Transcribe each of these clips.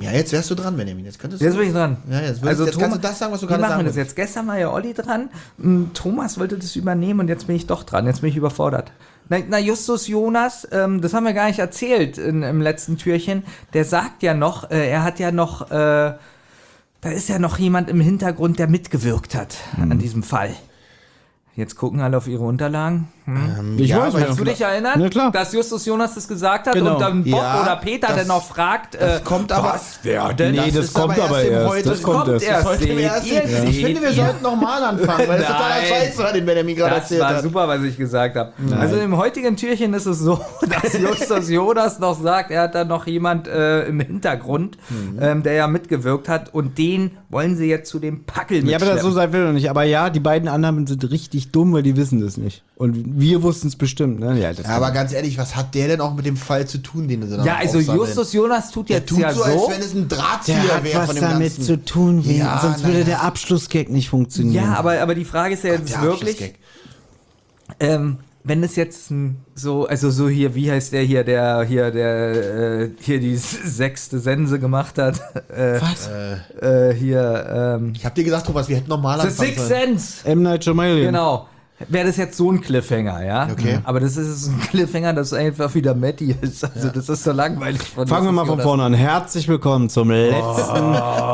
Ja, jetzt wärst du dran, Benjamin. Jetzt bin ich dran. Ja, jetzt also kannst du das sagen, was du gerade sagen Wie machen wir das wolltest. jetzt? Gestern war ja Olli dran, Thomas wollte das übernehmen und jetzt bin ich doch dran. Jetzt bin ich überfordert. Na Justus Jonas, das haben wir gar nicht erzählt im letzten Türchen, der sagt ja noch, er hat ja noch, da ist ja noch jemand im Hintergrund, der mitgewirkt hat an diesem Fall. Jetzt gucken alle auf ihre Unterlagen. Ich weiß nicht. Kannst du dich erinnern, Ja, klar. dass Justus Jonas das gesagt hat Genau. und dann Bob Ja, oder Peter das- dann noch fragt, Das kommt aber. was wäre denn? Nee, das ist kommt aber im erst. Heute. Das kommt erst. erst. Heute im ersten. Seht Ich finde, wir ihr? sollten nochmal anfangen, weil das totaler Nein. Scheiß war, den Benjamin gerade Das erzählt war hat. super, was ich gesagt habe. Also im heutigen Türchen ist es so, dass Justus Jonas noch sagt, er hat da noch jemand im Hintergrund, der ja mitgewirkt hat und den wollen sie jetzt zu dem Packel Ja, aber das so mitschleppen. sein will er nicht. Aber ja, die beiden anderen sind richtig dumm, weil die wissen das nicht. Und wir wussten es bestimmt, ne? Ja, das Ja, aber ganz ehrlich, was hat der denn auch mit dem Fall zu tun, den sie da Ja, noch also aufsammeln? Justus Jonas tut Der jetzt tut ja so, so. als wenn es ein Drahtzieher der hat wäre was von dem damit Ganzen. zu tun, Ja, sonst würde naja. der Abschlussgag nicht funktionieren. Ja, aber die Frage ist ja jetzt Der wirklich, Abschlussgag. wenn es jetzt also so hier, wie heißt der hier, hier die sechste Sense gemacht hat? Was? Hier, Ich hab dir gesagt, Thomas, wir hätten normal The anfangen Sixth sollen. Sense. M. Night Shyamalan. Genau. Wäre das jetzt so ein Cliffhanger, ja? Okay. Aber das ist ein Cliffhanger, das einfach wieder Matty ist. Also das ist so langweilig. Fangen wir mal von vorne an. Herzlich willkommen zum letzten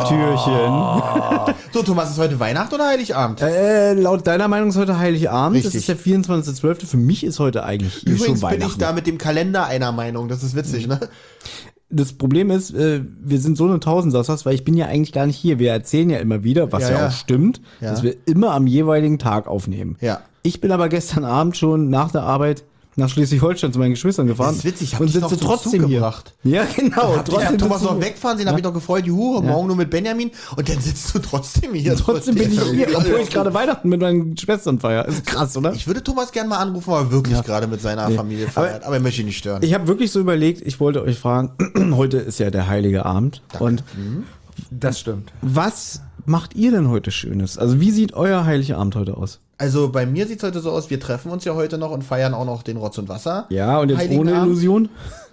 Türchen. So, Thomas, ist heute Weihnachten oder Heiligabend? Laut deiner Meinung ist heute Heiligabend. Richtig. Das ist der 24.12. Für mich ist heute eigentlich Übrigens schon bin Weihnachten. ich da mit dem Kalender einer Meinung. Das ist witzig, ne? Das Problem ist, wir sind so eine Tausendsassers, weil ich bin ja eigentlich gar nicht hier. Wir erzählen ja immer wieder, was Ja, ja, ja. auch stimmt, Ja. dass wir immer am jeweiligen Tag aufnehmen. Ja. Ich bin aber gestern Abend schon nach der Arbeit nach Schleswig-Holstein zu meinen Geschwistern gefahren. Das ist witzig, ich hab und dich noch sitze zum trotzdem Zug hier. gebracht. Ja, genau. Hab ich Thomas sitze- noch wegfahren sehen, hab ich noch gefreut, juhu, morgen nur mit Benjamin. Und dann sitzt du trotzdem hier. Trotzdem bin ich hier, obwohl ich gerade Weihnachten mit meinen Schwestern feiere. Ist krass, oder? Ich würde Thomas gerne mal anrufen, weil er wirklich gerade mit seiner Familie feiert. Aber er möchte ihn nicht stören. Ich habe wirklich so überlegt, ich wollte euch fragen, heute ist ja der Heilige Abend. Und Das stimmt. was macht ihr denn heute Schönes? Also wie sieht euer Heiliger Abend heute aus? Also bei mir sieht es heute so aus, wir treffen uns ja heute noch und feiern auch noch den Rotz und Wasser. Ja, und jetzt Heiligen ohne Abend. Illusion?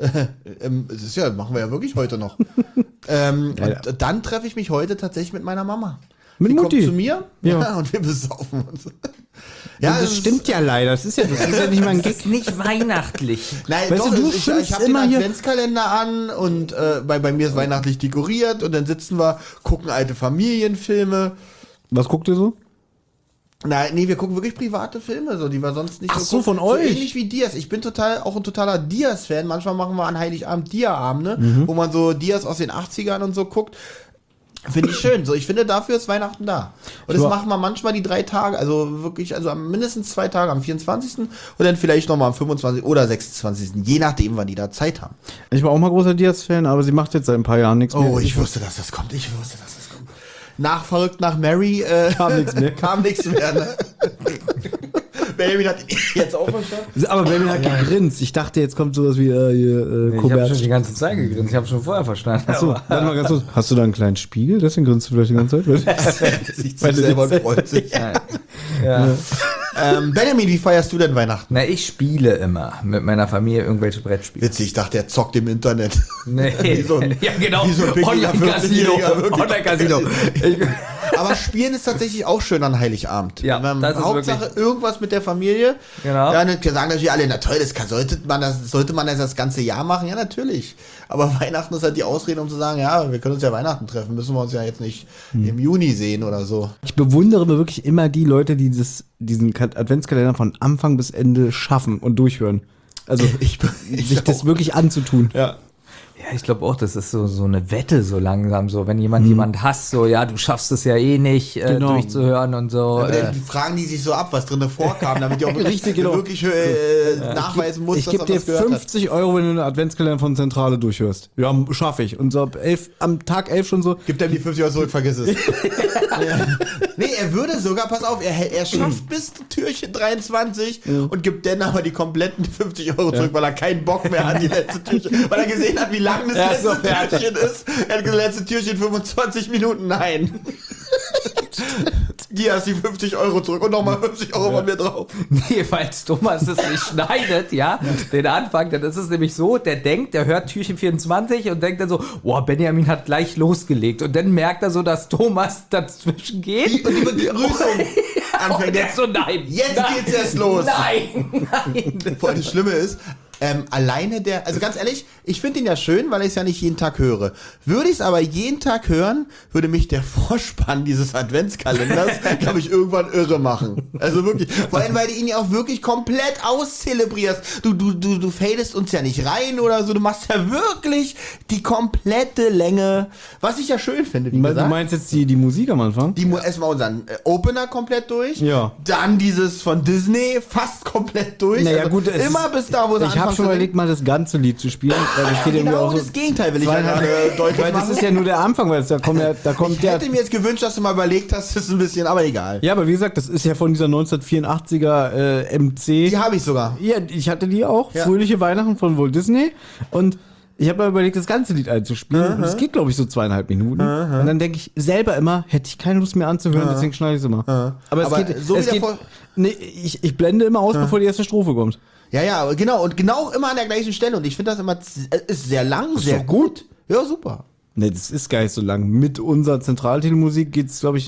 Das ist ja, machen wir ja wirklich heute noch. Und dann treffe ich mich heute tatsächlich mit meiner Mama. Mit Die Mutti? kommt zu mir Ja. und wir besaufen uns. Ja, es das ist- stimmt ja leider. Das ist ja nicht mal ein Gag. Das ist nicht weihnachtlich. Nein, Weißt doch, du, du ich schimpfst habe den immer hier- Adventskalender an und bei mir ist weihnachtlich dekoriert und dann sitzen wir, gucken alte Familienfilme. Was guckt ihr so? Nein, nee, wir gucken wirklich private Filme, so, die wir sonst nicht Ach so, gucken. von euch? So ähnlich wie Diaz. Ich bin auch ein totaler Diaz-Fan. Manchmal machen wir an Heiligabend Dia-Abende, Mhm. wo man so Diaz aus den 80ern und so guckt. Finde ich schön. So, ich finde, dafür ist Weihnachten da. Und das Ja. machen wir manchmal die 3 Tage, also wirklich, also mindestens 2 Tage, am 24. und dann vielleicht nochmal am 25. oder 26. Je nachdem, wann die da Zeit haben. Ich war auch mal großer Diaz-Fan, aber sie macht jetzt seit ein paar Jahren nichts mehr. Oh, ich wusste, dass das kommt. Nach Verrückt nach Mary Kam nichts mehr. kam nichts mehr, ne? Benjamin hat ihn jetzt auch verstanden. Aber Benjamin hat gegrinst. Ich dachte, jetzt kommt sowas wie Ich habe Colbert. schon die ganze Zeit gegrinst. Ich habe schon vorher verstanden. Achso, warte mal ganz kurz. Hast du da einen kleinen Spiegel? Deswegen grinst du vielleicht die ganze Zeit? Sich Weil du selber dich- freut sich. Ja. Benjamin, wie feierst du denn Weihnachten? Na, ich spiele immer mit meiner Familie irgendwelche Brettspiele. Witzig, ich dachte, er zockt im Internet. Nee. Wie so ein- ja, genau. wie so ein pickliger Online-Casino. 40-Jähriger, wirklich. Online-Casino. Aber Spielen ist tatsächlich auch schön an Heiligabend. Ja, das ist Hauptsache wirklich- irgendwas mit der Familie. Genau. Ja, nicht sagen natürlich alle, na toll, sollte man das ganze Jahr machen? Ja, natürlich. Aber Weihnachten ist halt die Ausrede, um zu sagen, ja, wir können uns ja Weihnachten treffen, müssen wir uns ja jetzt nicht im Juni sehen oder so. Ich bewundere wirklich immer die Leute, die diesen Adventskalender von Anfang bis Ende schaffen und durchhören. Also sich das wirklich anzutun. Ja. Ja, ich glaube auch, das ist so eine Wette so langsam, so wenn jemand hasst, so ja, du schaffst es ja eh nicht Genau. durchzuhören und so. Aber dann fragen die sich so ab, was drin vorkam, damit die auch wirklich, Richtig, genau. wirklich nachweisen muss, Ich dass gebe er dir was gehört hat. 50 € wenn du einen Adventskalender von Zentrale durchhörst. Ja, schaffe ich. Und so am Tag 11 schon so. Gib ihm die 50 € zurück, vergiss es. Nee, er würde sogar, pass auf, er schafft bis Türchen 23 und gibt dann aber die kompletten 50 € zurück, weil er keinen Bock mehr hat, die letzte Türchen, weil er gesehen hat, wie lang das Er ist letzte so fertig. Türchen ist. Er hat gesagt, letzte Türchen 25 Minuten, nein. Hier hast du die 50 Euro zurück und nochmal 50 Euro von mir drauf. Nee, weil Thomas es nicht schneidet, ja, den Anfang, dann ist es nämlich so, der hört Türchen 24 und denkt dann so, boah, Benjamin hat gleich losgelegt. Und dann merkt er so, dass Thomas dazwischen geht. Und die Begrüßung anfängt. Und jetzt so, nein. Jetzt nein, geht's erst los. Nein. Vor allem das Schlimme ist, alleine also ganz ehrlich, ich finde ihn ja schön, weil ich es ja nicht jeden Tag höre. Würde ich es aber jeden Tag hören, würde mich der Vorspann dieses Adventskalenders, glaube ich, irgendwann irre machen. Also wirklich, vor allem, weil du ihn ja auch wirklich komplett auszelebrierst. Du fadest uns ja nicht rein oder so, du machst ja wirklich die komplette Länge, was ich ja schön finde, wie Du gesagt. meinst jetzt die Musik am Anfang? Erstmal unseren Opener komplett durch. Ja. Dann dieses von Disney fast komplett durch. Naja, gut, es immer bis da, wo sie Ich habe schon überlegt, mal das ganze Lied zu spielen. Weil das geht irgendwie Genau auch so das Gegenteil will ich ja gerade deutlich weil das machen. ist ja nur der Anfang, weil da kommt Ich der. hätte mir jetzt gewünscht, dass du mal überlegt hast, das ist ein bisschen, aber egal. Ja, aber wie gesagt, das ist ja von dieser 1984er MC. Die habe ich sogar. Ja, ich hatte die auch. Ja. Fröhliche Weihnachten von Walt Disney. Und ich habe mal überlegt, das ganze Lied einzuspielen. Und es geht, glaube ich, so 2,5 Minuten. Und dann denke ich selber immer, hätte ich keine Lust mehr anzuhören, deswegen schneide ich es immer. Aber Aber so es wie der geht Vor- nee, ich blende immer aus, bevor die erste Strophe kommt. Ja, genau. Und genau immer an der gleichen Stelle. Und ich finde das immer, ist sehr lang, sehr gut. Ja, super. Nee, das ist gar nicht so lang. Mit unserer Zentraltelemusik geht's, glaube ich,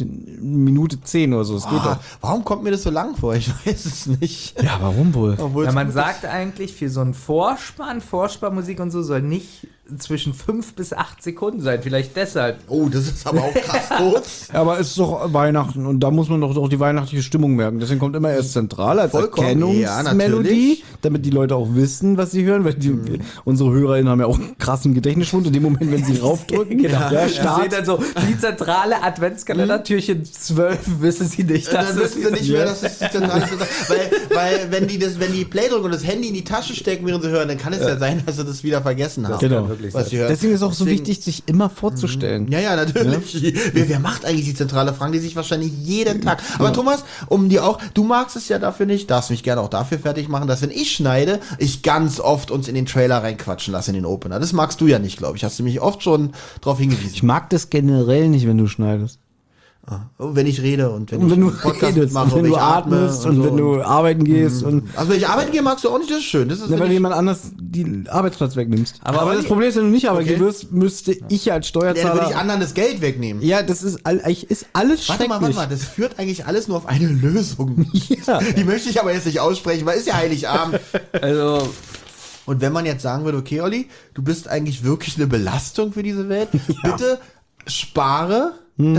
1:10 oder so. Das geht doch. Warum kommt mir das so lang vor? Ich weiß es nicht. Ja, warum wohl? Obwohl Ja, es man gut sagt eigentlich, für so einen Vorspannmusik und so soll nicht zwischen 5 bis 8 Sekunden sein. Vielleicht deshalb. ist. Oh, das ist aber auch krass kurz. Aber es ist doch Weihnachten und da muss man doch die weihnachtliche Stimmung merken. Deswegen kommt immer erst zentral als Vollkommen, ja, Erkennungsmelodie, natürlich. damit die Leute auch wissen, was sie hören. Weil unsere HörerInnen haben ja auch einen krassen Gedächtnisschwund. In dem Moment, wenn sie raufdrücken, Ja, Start. steht dann so, die zentrale Adventskalender, Türchen 12, wissen sie nicht, dass Dann wissen sie nicht mehr, dass es die zentrale weil wenn die Play drücken und das Handy in die Tasche stecken, während sie hören, dann kann es ja sein, dass sie das wieder vergessen haben. Genau. Was sie hören. Deswegen ist auch so Deswegen- wichtig, sich immer vorzustellen. Ja, natürlich. Wer macht eigentlich die Zentrale? Fragen die sich wahrscheinlich jeden Tag. Aber Thomas, du magst es ja dafür nicht, darfst mich gerne auch dafür fertig machen, dass wenn ich schneide, ich ganz oft uns in den Trailer reinquatschen lasse, in den Opener. Das magst du ja nicht, glaube ich. Hast du mich oft schon drauf hingewiesen. Ich mag das generell nicht, wenn du schneidest. Wenn ich rede und wenn Und wenn ich du einen Podcast redest, mache, und wenn ich du atmest und so. wenn du arbeiten gehst und Also wenn ich arbeiten gehe, magst du auch nicht, das ist schön. Das ist, ja, wenn weil du ich, jemand anders den Arbeitsplatz wegnimmst. Aber das Olli- Problem ist, wenn du nicht arbeiten Okay. wirst, müsste ich als dann würde ich Steuerzahler. anderen das Geld wegnehmen. Ja, das ist, eigentlich ist alles Warte schrecklich. mal, das führt eigentlich alles nur auf eine Lösung. Ja. Die möchte ich aber jetzt nicht aussprechen, weil ist ja Heiligabend. Also, Und wenn man jetzt sagen würde, okay, Olli, du bist eigentlich wirklich eine Belastung für diese Welt, bitte spare,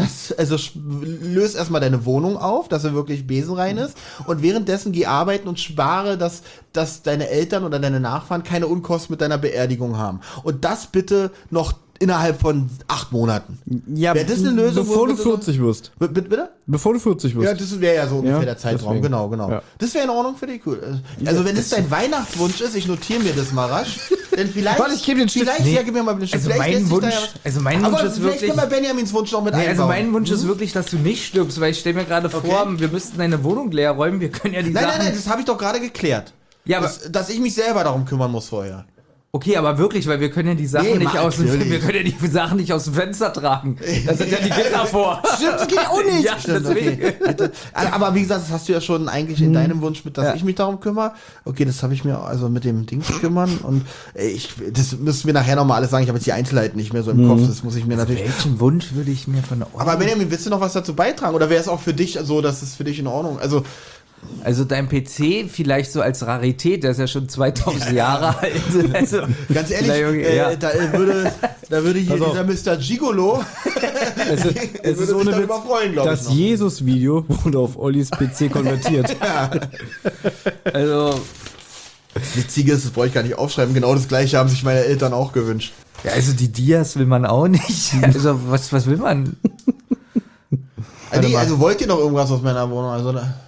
löse erstmal deine Wohnung auf, dass sie wirklich besenrein ist und währenddessen geh arbeiten und spare, dass deine Eltern oder deine Nachfahren keine Unkosten mit deiner Beerdigung haben. Und das bitte noch innerhalb von 8 Monaten. Ja, Wäre das eine Lösung? bevor du wo- 40 wirst. Bitte? Bevor du 40 wirst. Ja, das wäre ja so ungefähr Ja, der Zeitraum. deswegen. Genau. Ja. Das wäre in Ordnung für dich, cool. Also wenn es dein Weihnachtswunsch ist, ich notiere mir das mal rasch. Denn vielleicht. Warte, ich gebe dir den Stift. Vielleicht, Nee. ja, gib mir mal den Stift. Also Vielleicht mein lässt sich da Wunsch- ja was- also mein Aber Wunsch ist vielleicht wirklich- können wir Benjamins Wunsch noch mit nee, einbauen. also mein Wunsch ist wirklich, dass du nicht stirbst, weil ich stelle mir gerade vor, wir müssten deine Wohnung leer räumen, wir können ja die Sachen... Nein, das habe ich doch gerade geklärt. Ja, aber, Dass ich mich selber darum kümmern muss vorher. okay, aber wirklich, weil wir können ja die Sachen Nee, nicht aus dem, natürlich. wir können ja die Sachen nicht aus dem Fenster tragen. Da sind ja die Gitter vor. Stimmt, das geht auch nicht. Ja, Stimmt, deswegen. okay. Aber wie gesagt, das hast du ja schon eigentlich in deinem Wunsch mit, dass ich mich darum kümmere. Okay, das habe ich mir also mit dem Ding zu kümmern und das müssen wir nachher nochmal alles sagen. Ich habe jetzt die Einzelheiten nicht mehr so im Kopf. Das muss ich mir natürlich. Welchen Wunsch würde ich mir von der Aber Benjamin, willst du noch was dazu beitragen? Oder wäre es auch für dich so, dass es für dich in Ordnung? Also dein PC vielleicht so als Rarität, der ist ja schon 2000 Jahre alt. Also, Ganz ehrlich, na, Junge, ja. da würde hier Pass auf. dieser Mr. Gigolo Es würde ist sich ohne darüber Witz, freuen, glaube ich. das noch. Jesus-Video wurde auf Ollis PC konvertiert. Also, Das Witzige ist, das brauche ich gar nicht aufschreiben. Genau das Gleiche haben sich meine Eltern auch gewünscht. ja, also die Dias will man auch nicht. Also was will man? Also wollt ihr noch irgendwas aus meiner Wohnung? Also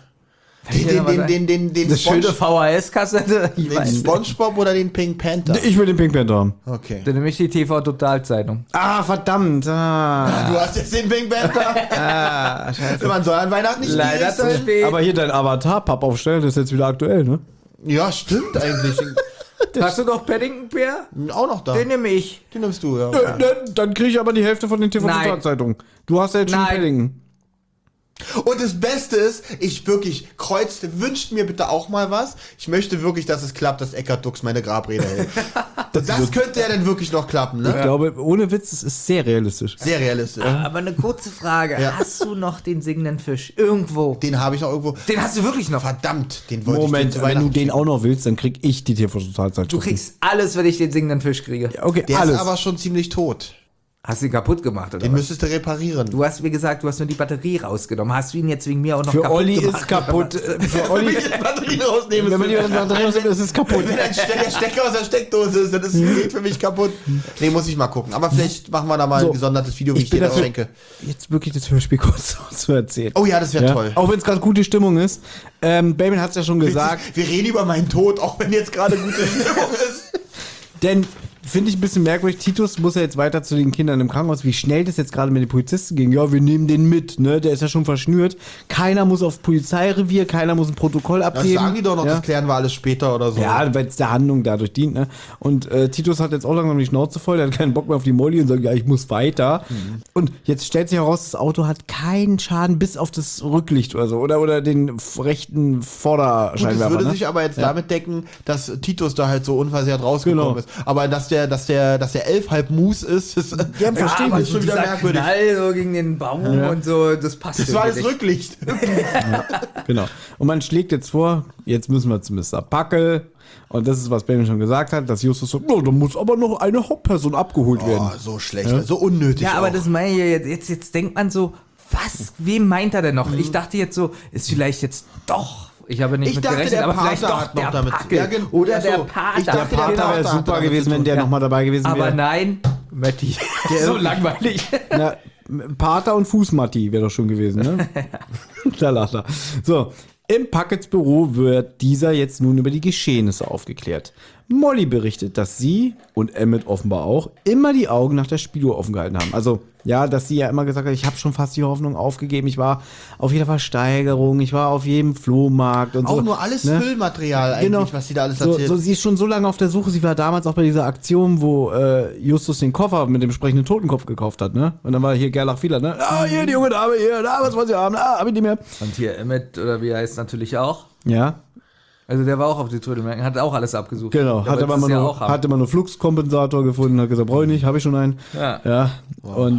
den Eine schöne VHS-Kassette? Ich den weiß nicht. SpongeBob oder den Pink Panther? Ich will den Pink Panther haben. Okay. Dann nehme ich die TV-Total-Zeitung. Ah, verdammt. Du hast jetzt den Pink Panther. Scheiße. Man soll an Weihnachten nicht Leider gierig zu sein. spät. Aber hier dein Avatar-Pappaufsteller, das ist jetzt wieder aktuell, ne? Ja, stimmt eigentlich. Hast du noch Paddington Bär? Auch noch da. Den nehme ich. Den nimmst du, ja. Dann kriege ich aber die Hälfte von den TV-Zeitungen. Du hast ja jetzt schon Nein. Paddington. Und das Beste ist, ich wirklich wünscht mir bitte auch mal was. Ich möchte wirklich, dass es klappt, dass Eckhard Dux meine Grabrede hält. Das könnte ja dann wirklich noch klappen, ne? Ich glaube, ohne Witz, es ist sehr realistisch. Sehr realistisch. Aber eine kurze Frage. Ja. Hast du noch den singenden Fisch? Irgendwo. Den habe ich noch irgendwo. Den hast du wirklich noch. Verdammt, den wollte Moment, ich dir zu wenn du Weihnachten den schicken. auch noch willst, dann krieg ich die TV-Totalzeit. Du kriegst alles, wenn ich den singenden Fisch kriege. Okay, Der alles. ist aber schon ziemlich tot. Hast du ihn kaputt gemacht, oder Den was? müsstest du reparieren. Du hast mir gesagt, du hast nur die Batterie rausgenommen. Hast du ihn jetzt wegen mir auch noch Für kaputt Olli gemacht? ist kaputt. Für Olli, Wenn ich die Batterien rausnehme, wenn man die Batterie rausnimmt, ist es kaputt. wenn der Stecker aus der Steckdose ist, dann ist es geht für mich kaputt. Nee, muss ich mal gucken. Aber vielleicht machen wir da mal So, ein gesondertes Video, wie ich bin dir das dafür, schenke. jetzt wirklich das Hörspiel kurz zu erzählen. Oh ja, das wäre toll. Auch wenn es gerade gute Stimmung ist. Baby hat es ja schon gesagt. Wir reden über meinen Tod, auch wenn jetzt gerade gute Stimmung ist. Denn finde ich ein bisschen merkwürdig, Titus muss ja jetzt weiter zu den Kindern im Krankenhaus. Wie schnell das jetzt gerade mit den Polizisten ging. Ja, wir nehmen den mit, ne? Der ist ja schon verschnürt. Keiner muss aufs Polizeirevier, keiner muss ein Protokoll Das abgeben. sagen die doch noch, ja? das klären wir alles später oder so. Ja, weil es der Handlung dadurch dient, ne? Und Titus hat jetzt auch langsam die Schnauze voll, der hat keinen Bock mehr auf die Molly und sagt, ja, ich muss weiter. Und jetzt stellt sich heraus, das Auto hat keinen Schaden bis auf das Rücklicht oder so. Oder den rechten Gut, Vorderscheinwerfer. das würde ne? sich aber jetzt damit decken, dass Titus da halt so unversehrt rausgekommen Genau. ist. Aber dass der 11,5 Mus ist, das Ja, verstehe aber ich. ist schon wieder Dieser merkwürdig. Knall so gegen den Baum und so, das passt Das war das irgendwie Rücklicht. Genau. Und man schlägt jetzt vor, jetzt müssen wir zu Mr. Packel. Und das ist, was Benjamin schon gesagt hat, dass Justus so, da muss aber noch eine Hauptperson abgeholt werden. Oh, so schlecht, so unnötig. Ja, aber auch. das meine ich jetzt denkt man so, was, wem meint er denn noch? Ich dachte jetzt so, ist vielleicht jetzt doch, ich habe nicht Ich mit dachte, gerechnet, der aber vielleicht Pater doch hat noch der damit- Packel Ja, oder ja, der so. Pater. Ich dachte, Der Pater Pater wäre hatte super damit gewesen, zu wenn tun. der nochmal dabei gewesen Aber wäre. nein, Matti, so langweilig. Na, Pater und Fußmatti wäre doch schon gewesen, ne? Da lacht er. So, im Packets Büro wird dieser jetzt nun über die Geschehnisse aufgeklärt. Molly berichtet, dass sie und Emmett offenbar auch immer die Augen nach der Spieluhr offen gehalten haben. Also, ja, dass sie ja immer gesagt hat, ich habe schon fast die Hoffnung aufgegeben. Ich war auf jeder Versteigerung, ich war auf jedem Flohmarkt und so. Auch nur alles ne? Füllmaterial eigentlich, Genau. was sie da alles so, erzählt. so, sie ist schon so lange auf der Suche. Sie war damals auch bei dieser Aktion, wo Justus den Koffer mit dem sprechenden Totenkopf gekauft hat, ne? Und dann war hier Gerlach Fieler, ne? Ah, hier, die junge Dame, hier, da, was wollen Sie haben? Ah, hab ich nicht mehr. Und hier Emmett, oder wie er heißt, natürlich auch. Ja, Also der war auch auf die Trödelmärkten, hat auch alles abgesucht. genau. Der Hat aber wollte es mal ja nur, auch haben. hatte mal nur Fluxkompensator gefunden, hat gesagt, brauche ich nicht, habe ich schon einen. Ja. Und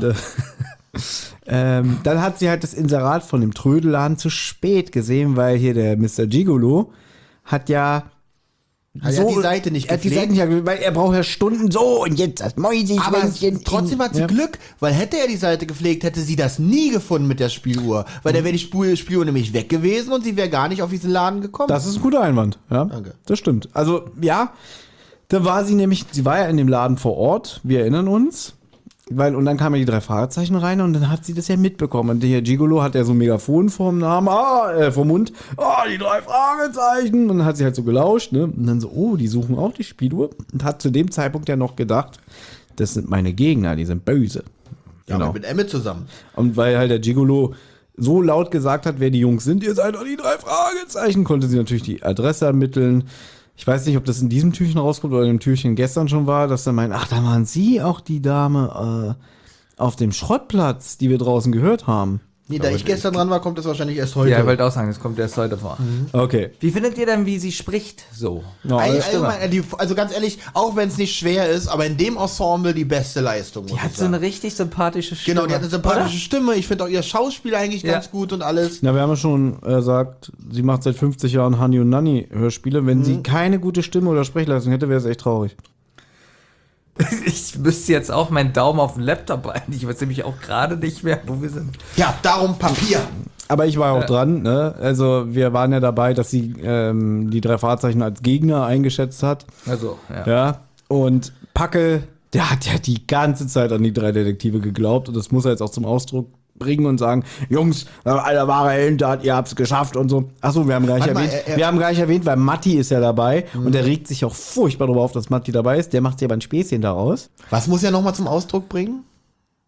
dann hat sie halt das Inserat von dem Trödelladen zu spät gesehen, weil hier der Mr. Gigolo hat ja Er hat die Seite nicht er hat die gepflegt. Seite nicht, weil er braucht ja Stunden so und jetzt das Aber Mäuschen. trotzdem hat sie Ja. Glück, weil hätte er die Seite gepflegt, hätte sie das nie gefunden mit der Spieluhr. Weil dann wäre die Spieluhr nämlich weg gewesen und sie wäre gar nicht auf diesen Laden gekommen. Das ist ein guter Einwand, ja. Danke. Das stimmt. Also, ja, da war sie nämlich, sie war ja in dem Laden vor Ort, wir erinnern uns. Und dann kamen ja die 3 Fragezeichen rein und dann hat sie das ja mitbekommen. Und der Gigolo hat ja so ein Megafon vorm Namen, vom Mund, die 3 Fragezeichen. Und dann hat sie halt so gelauscht, ne? Und dann so, oh, die suchen auch die Spieluhr. Und hat zu dem Zeitpunkt ja noch gedacht, das sind meine Gegner, die sind böse. ja, aber mit Emmett zusammen. Und weil halt der Gigolo so laut gesagt hat, wer die Jungs sind, ihr seid doch die 3 Fragezeichen, konnte sie natürlich die Adresse ermitteln. Ich weiß nicht, ob das in diesem Türchen rauskommt oder in dem Türchen gestern schon war, dass er meint, ach, da waren sie auch die Dame auf dem Schrottplatz, die wir draußen gehört haben. Nee, da ich gestern dran war, kommt das wahrscheinlich erst heute. Ja, ich wollte auch sagen, das kommt erst heute vor. Okay. Wie findet ihr denn, wie sie spricht? So. Ja, Also ganz ehrlich, auch wenn es nicht schwer ist, aber in dem Ensemble die beste Leistung. Die hat so eine richtig sympathische Stimme. Genau, die hat eine sympathische Stimme. Ich finde auch ihr Schauspiel eigentlich Ja. ganz gut und alles. Na, wir haben ja schon gesagt, sie macht seit 50 Jahren Hani und Nanni Hörspiele. Wenn sie keine gute Stimme oder Sprechleistung hätte, wäre es echt traurig. Ich müsste jetzt auch meinen Daumen auf den Laptop halten. Ich weiß nämlich auch gerade nicht mehr, wo wir sind. Ja, darum Papier. Aber ich war auch dran, ne? Also wir waren ja dabei, dass sie die 3 Fahrzeichen als Gegner eingeschätzt hat. Also, ja. Ja. Und Packel, der hat ja die ganze Zeit an die 3 Detektive geglaubt und das muss er jetzt auch zum Ausdruck bringen und sagen, Jungs, eine wahre Heldentat, ihr habt's geschafft und so. Achso, wir haben gar nicht Warte mal, erwähnt, wir haben gar nicht erwähnt, weil Matti ist ja dabei und der regt sich auch furchtbar darüber auf, dass Matti dabei ist. Der macht sich aber ein Späßchen daraus. Was muss er nochmal zum Ausdruck bringen?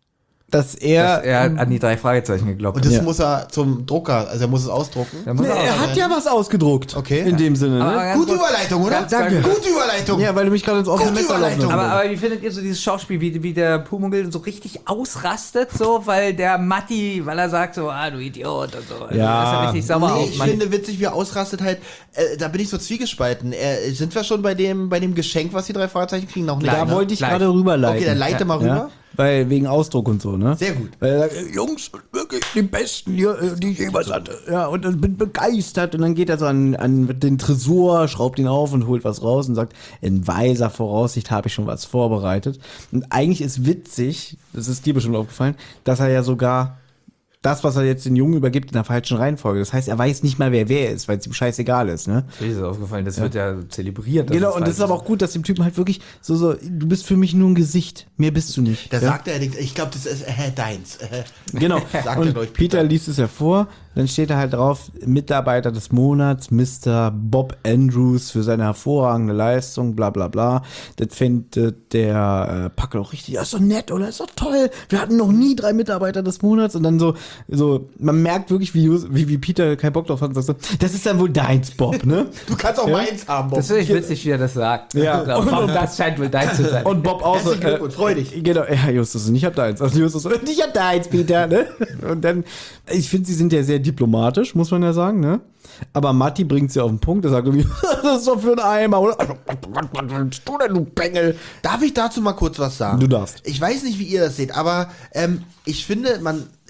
dass Dass er er an die 3 Fragezeichen geglaubt Und hat. das muss er zum Drucker, also er muss es ausdrucken. Da muss er er hat ja was ausgedruckt. Okay. In dem Sinne, Aber ne? ganz Gute kurz- Überleitung, oder? Ganz danke. Gute Überleitung. Ja, weil du mich gerade ins offene Gute Messer laufen Überleitung. hast. Aber wie findet ihr so dieses Schauspiel, wie der Pumuckl so richtig ausrastet, so, weil der Matti, weil er sagt so, du Idiot und so. Also Ja. ist er richtig sauer Nee, auf ich Mann. finde witzig, wie er ausrastet halt. Da bin ich so zwiegespalten. Sind wir schon bei dem Geschenk, was die 3 Fragezeichen kriegen? Noch nicht. Da ne? wollte ich Gleich. gerade rüberleiten. Okay, dann leite mal rüber. Ja? Weil wegen Ausdruck und so, ne? Sehr gut. Weil er sagt, Jungs, wirklich die Besten hier, die ich jemals hatte. Ja, und ich bin begeistert. Und dann geht er so an den Tresor, schraubt ihn auf und holt was raus und sagt, in weiser Voraussicht habe ich schon was vorbereitet. Und eigentlich ist witzig, das ist dir bestimmt aufgefallen, dass er ja sogar das, was er jetzt den Jungen übergibt, in der falschen Reihenfolge. Das heißt, er weiß nicht mal, wer ist, weil es ihm scheißegal ist, ne? Mir ist das aufgefallen, das wird ja zelebriert. dass Genau, es und das ist falsch aber auch gut, dass dem Typen halt wirklich so, du bist für mich nur ein Gesicht, mehr bist du nicht. Da ja? sagt er, ich glaube, das ist deins. Genau. Sagt er, Und glaub ich, Peter liest es ja vor, dann steht da halt drauf, Mitarbeiter des Monats, Mr. Bob Andrews für seine hervorragende Leistung, bla bla bla. Das findet der Packel auch richtig, das ist doch nett, oder? Das ist doch toll. Wir hatten noch nie 3 Mitarbeiter des Monats. Und dann so man merkt wirklich, wie Peter keinen Bock drauf hat und sagt so, das ist dann wohl deins, Bob, ne? Du kannst auch meins haben, Bob. Das finde ich witzig, wie er das sagt. Ja. Bob, das scheint wohl dein zu sein. Und Bob auch so, Herzlichen Glückwunsch, freu dich. Genau, ja, Justus, und ich hab deins. Also Justus, und ich hab deins, Peter, ne? Und dann, ich finde, sie sind ja sehr diplomatisch, muss man ja sagen, ne? Aber Matti bringt sie auf den Punkt, er sagt irgendwie, das ist doch für einen Eimer, oder? Was willst du denn, du Bengel? Darf ich dazu mal kurz was sagen? Du darfst. Ich weiß nicht, wie ihr das seht, aber ich finde,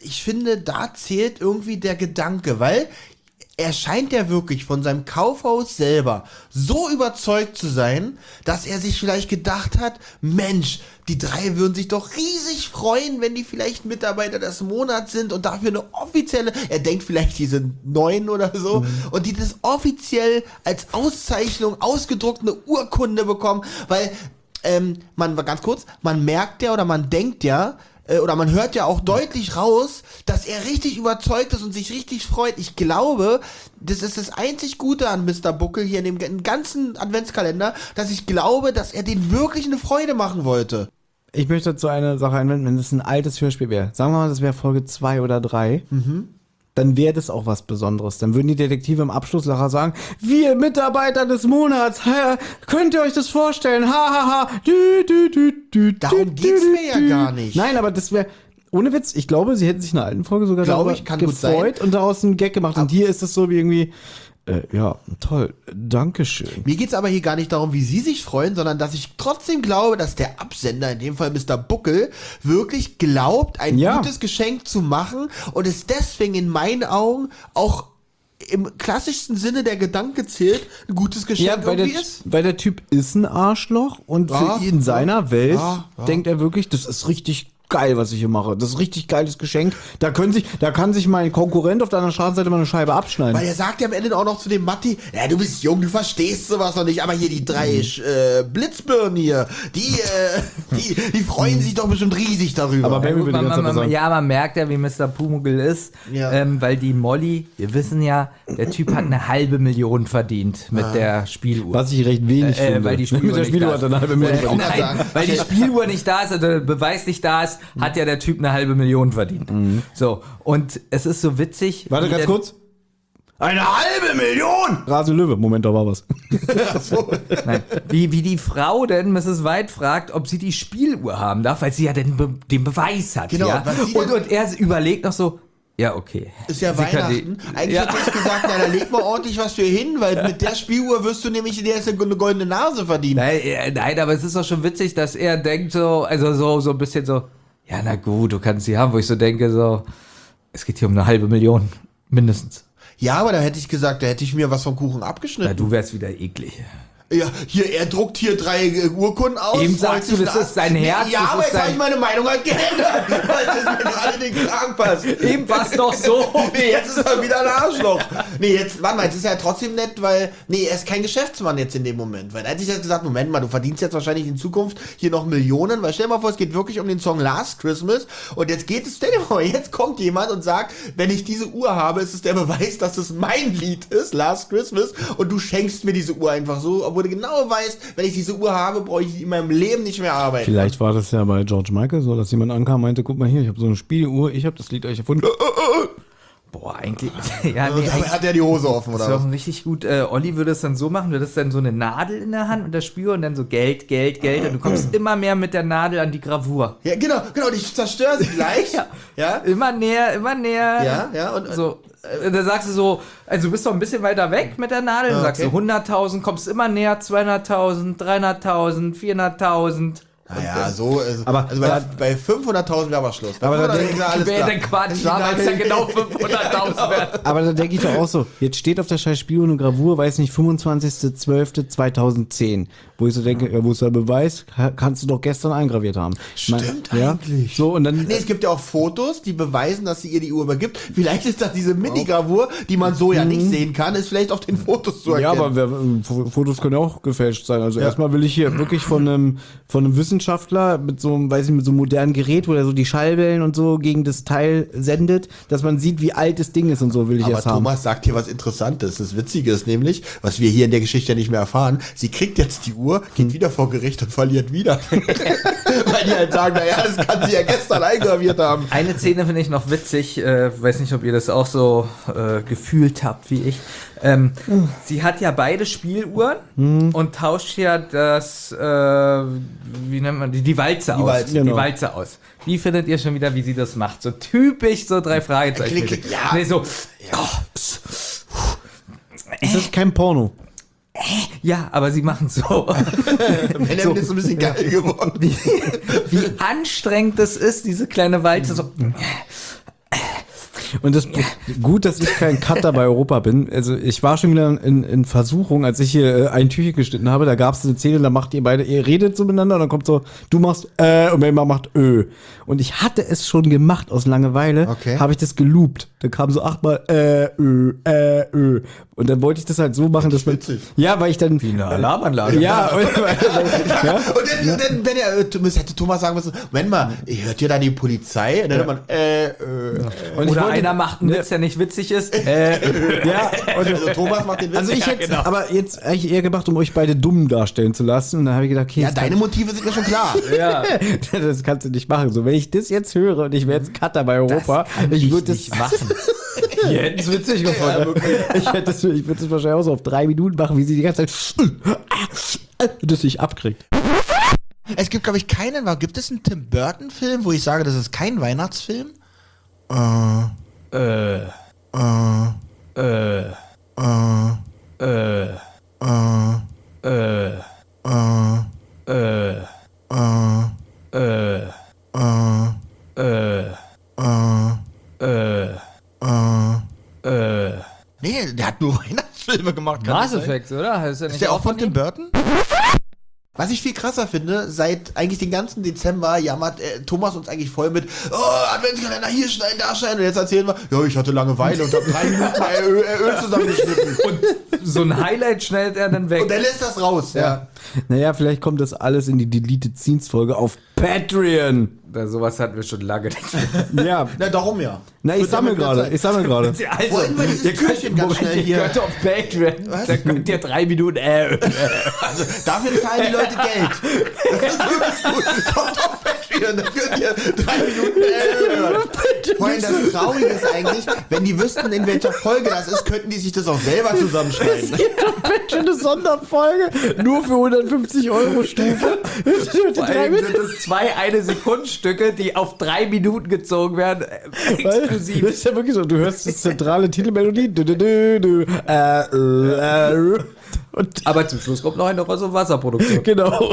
da zählt irgendwie der Gedanke, weil er scheint ja wirklich von seinem Kaufhaus selber so überzeugt zu sein, dass er sich vielleicht gedacht hat, Mensch, die 3 würden sich doch riesig freuen, wenn die vielleicht Mitarbeiter des Monats sind und dafür eine offizielle, er denkt vielleicht, die sind 9 oder so, und die das offiziell als Auszeichnung ausgedruckt eine Urkunde bekommen, weil, man merkt ja oder man denkt ja, oder man hört ja auch deutlich raus, dass er richtig überzeugt ist und sich richtig freut. Ich glaube, das ist das einzig Gute an Mr. Buckel hier in dem ganzen Adventskalender, dass ich glaube, dass er denen wirklich eine Freude machen wollte. Ich möchte dazu eine Sache einwenden, wenn das ein altes Hörspiel wäre. Sagen wir mal, das wäre Folge 2 oder 3. Dann wäre das auch was Besonderes. Dann würden die Detektive im Abschlusslacher sagen, wir Mitarbeiter des Monats, könnt ihr euch das vorstellen? Ha, ha, ha. Darum geht's mir ja gar nicht. Nein, aber das wäre, ohne Witz, ich glaube, sie hätten sich in einer alten Folge sogar Glaube darüber ich, kann gut gefreut und daraus einen Gag gemacht. Und hier ist es so wie irgendwie, ja, toll, Dankeschön. Mir geht's aber hier gar nicht darum, wie sie sich freuen, sondern dass ich trotzdem glaube, dass der Absender, in dem Fall Mr. Buckel, wirklich glaubt, ein gutes Geschenk zu machen und es deswegen in meinen Augen auch im klassischsten Sinne der Gedanke zählt, ein gutes Geschenk Ja, irgendwie ist. weil der Typ ist ein Arschloch und Ja, für ihn in seiner Welt ja. denkt er wirklich, das ist richtig geil, was ich hier mache. Das ist richtig geiles Geschenk. Da kann sich mein Konkurrent auf der anderen Straßenseite mal eine Scheibe abschneiden. Weil er sagt ja am Ende auch noch zu dem Matti, ja, du bist jung, du verstehst sowas noch nicht, aber hier die 3 Blitzbirnen hier, die freuen sich doch bestimmt riesig darüber. Aber Baby will die ganze Zeit sagen. Ja, man merkt ja, wie Mr. Pumuckl ist, Ja. weil die Molly, wir wissen ja, der Typ hat 500.000 verdient mit der Spieluhr. Was ich recht wenig finde. Weil die Spieluhr Mit der nicht Spieluhr da hat ist. er eine halbe Million verdient. Nein, Nein, weil die Spieluhr nicht da ist, also der Beweis nicht da ist, hat ja der Typ 500.000 verdient. So, und es ist so witzig. Warte wie ganz der- kurz. 1,5 Million! Rasende Löwe. Moment, da war was. Nein, wie die Frau denn Mrs. White fragt, ob sie die Spieluhr haben darf, weil sie ja den Beweis hat. Genau, ja? was sie Und er überlegt noch so, ja, okay. Ist ja Sie kann Weihnachten. Eigentlich Ja. hätte ich gesagt, na, da leg mal ordentlich was für hin, weil mit der Spieluhr wirst du nämlich in der erste eine goldene Nase verdienen. Nein, aber es ist doch schon witzig, dass er denkt so, also so ein bisschen so, ja, na gut, du kannst sie haben, wo ich so denke, so, es geht hier um 500.000, mindestens. Ja, aber da hätte ich gesagt, da hätte ich mir was vom Kuchen Na, abgeschnitten. du wärst wieder eklig. Ja, hier, er druckt hier 3 Urkunden aus. Eben freut sagst du, sich das da- ist sein Herz, Ja, das aber ist jetzt habe sein- ich meine Meinung halt geändert, weil das mir gerade in den Kragen passt. Eben war's doch so. Nee, jetzt ist er wieder ein Arschloch. Nee, jetzt, warte mal, jetzt ist er ja trotzdem nett, weil, nee, er ist kein Geschäftsmann jetzt in dem Moment. Weil da hätte ich jetzt gesagt, Moment mal, du verdienst jetzt wahrscheinlich in Zukunft hier noch Millionen, weil stell dir mal vor, es geht wirklich um den Song Last Christmas und jetzt geht es, stell dir mal, jetzt kommt jemand und sagt, wenn ich diese Uhr habe, ist es der Beweis, dass es mein Lied ist, Last Christmas, und du schenkst mir diese Uhr einfach so, obwohl wo du genau weißt, wenn ich diese Uhr habe, brauche ich in meinem Leben nicht mehr arbeiten. Vielleicht war das ja bei George Michael so, dass jemand ankam und meinte, guck mal hier, ich habe so eine Spieluhr, ich habe das Lied euch erfunden. Boah, eigentlich. Ja, Und dabei hat er die Hose offen, das oder ist was? auch richtig gut. Olli würde es dann so machen, würde es dann so eine Nadel in der Hand und der Spür und dann so Geld, Geld, Geld. Und du kommst immer mehr mit der Nadel an die Gravur. Ja, genau, ich zerstöre sie gleich. Ja, Immer näher, immer näher. ja, und So, da sagst du so, also du bist doch ein bisschen weiter weg mit der Nadel, dann sagst du okay. 100.000, kommst immer näher, 200.000, 300.000, 400.000. naja, so, Aber also bei 500.000 wäre aber Schluss. Bei Aber da 500.000 denke ist ja alles Wäre klar. denn Quatsch, weil es ja genau 500.000 wäre. Aber da denke ich doch auch so, jetzt steht auf der scheiß Spieluhr eine Gravur, weiß nicht, 25.12.2010. Wo ich so denke, ja, wo ist der Beweis? Kannst du doch gestern eingraviert haben. Stimmt Ja? eigentlich. So, und dann... Nee, es gibt ja auch Fotos, die beweisen, dass sie ihr die Uhr übergibt. Vielleicht ist das diese Mini-Gravur, die man so ja nicht sehen kann, ist vielleicht auf den Fotos zu Ja, erkennen. aber Fotos können ja auch gefälscht sein. Also erstmal will ich hier wirklich von einem Wissenschaftler mit so einem, weiß ich, mit so einem modernen Gerät, wo er so die Schallwellen und so gegen das Teil sendet, dass man sieht, wie alt das Ding ist und so will ich Aber jetzt haben. Thomas sagt hier was Interessantes. Das Witzige ist nämlich, was wir hier in der Geschichte ja nicht mehr erfahren, sie kriegt jetzt die Uhr, geht wieder vor Gericht und verliert wieder. Weil die halt sagen, naja, das kann sie ja gestern eingraviert haben. Eine Szene finde ich noch witzig, weiß nicht, ob ihr das auch so gefühlt habt wie ich. Sie hat ja beide Spieluhren und tauscht ja das, wie nennt man die Walze aus. Walze, genau. Die Walze aus. Wie findet ihr schon wieder, wie sie das macht? So typisch, so 3 Fragezeichen. Klick, klick, ja. Nee, so, Das ist kein Porno. ja, aber sie machen so. Benjamin ist so ein bisschen geil geworden. Wie anstrengend das ist, diese kleine Walze. So. Und das gut, dass ich kein Cutter bei Europa bin. Also ich war schon wieder in Versuchung, als ich hier ein Türchen geschnitten habe, da gab es eine Szene, da macht ihr beide, ihr redet so miteinander und dann kommt so, du machst und Melma macht Und ich hatte es schon gemacht aus Langeweile, Okay. habe ich das geloopt. Da kam so 8-mal Und dann wollte ich das halt so machen, dass man... witzig. Ja, weil ich dann... Wie eine Alarmanlage. Ja, Und dann wenn hätte Thomas sagen müssen, Moment mal, hört ihr da die Polizei? Und dann hört man, und ich Oder wollte- einer macht einen Witz, der nicht witzig ist. ja, also Thomas macht den Witz. also ich hätte genau. aber jetzt eigentlich eher gemacht, um euch beide dumm darstellen zu lassen. Und dann habe ich gedacht, okay, ja, jetzt deine Motive sind mir schon klar. Ja. das kannst du nicht machen. So, wenn ich das jetzt höre und ich wäre jetzt Cutter bei Europa, ich würde das machen. Wir hätten es witzig gefunden. ich würde das wahrscheinlich auch so auf 3 Minuten machen, wie sie die ganze Zeit das sich abkriegt. Es gibt, glaube ich, keinen. Gibt es einen Tim Burton-Film, wo ich sage, das ist kein Weihnachtsfilm? Nee, der hat nur Weihnachtsfilme gemacht. kann Mass das sein? Effect, oder? Ist Ist der auch von Tim Burton? Was ich viel krasser finde, seit eigentlich den ganzen Dezember jammert Thomas uns eigentlich voll mit Adventskalender hier schneiden, da schneiden. Und jetzt erzählen wir, ja, ich hatte Langeweile und habe 3 Minuten Öl zusammengeschnitten. Und so ein Highlight schneidet er dann weg. Und er lässt das raus. Ja. Naja, vielleicht kommt das alles in die Deleted Scenes Folge auf Patreon. Sowas hatten wir schon lange nicht. Ja, Na, darum ja. na, ich Wird sammle damit gerade. Zeit. Ich sammle gerade. Also, Wollen wir dieses Türchen ganz schnell ihr hier- könnt auf Patreon, da könnt ihr 3 Minuten Also dafür zahlen die Leute Geld. Das ist wirklich gut. Kommt auf Patreon, dann könnt ihr 3 Minuten hören. Vor allem das Traurige ist eigentlich, wenn die wüssten, in welcher Folge das ist, könnten die sich das auch selber zusammenschneiden. Patreon eine Sonderfolge, nur für 150 € Stufe. Vor allem sind es 2 1-Sekunden-Stücke, die auf 3 Minuten gezogen werden. Exklusiv. Das ist ja wirklich so, du hörst das zentrale Titelmelodie. Und Aber zum Schluss kommt noch eine Wasserproduktion. genau.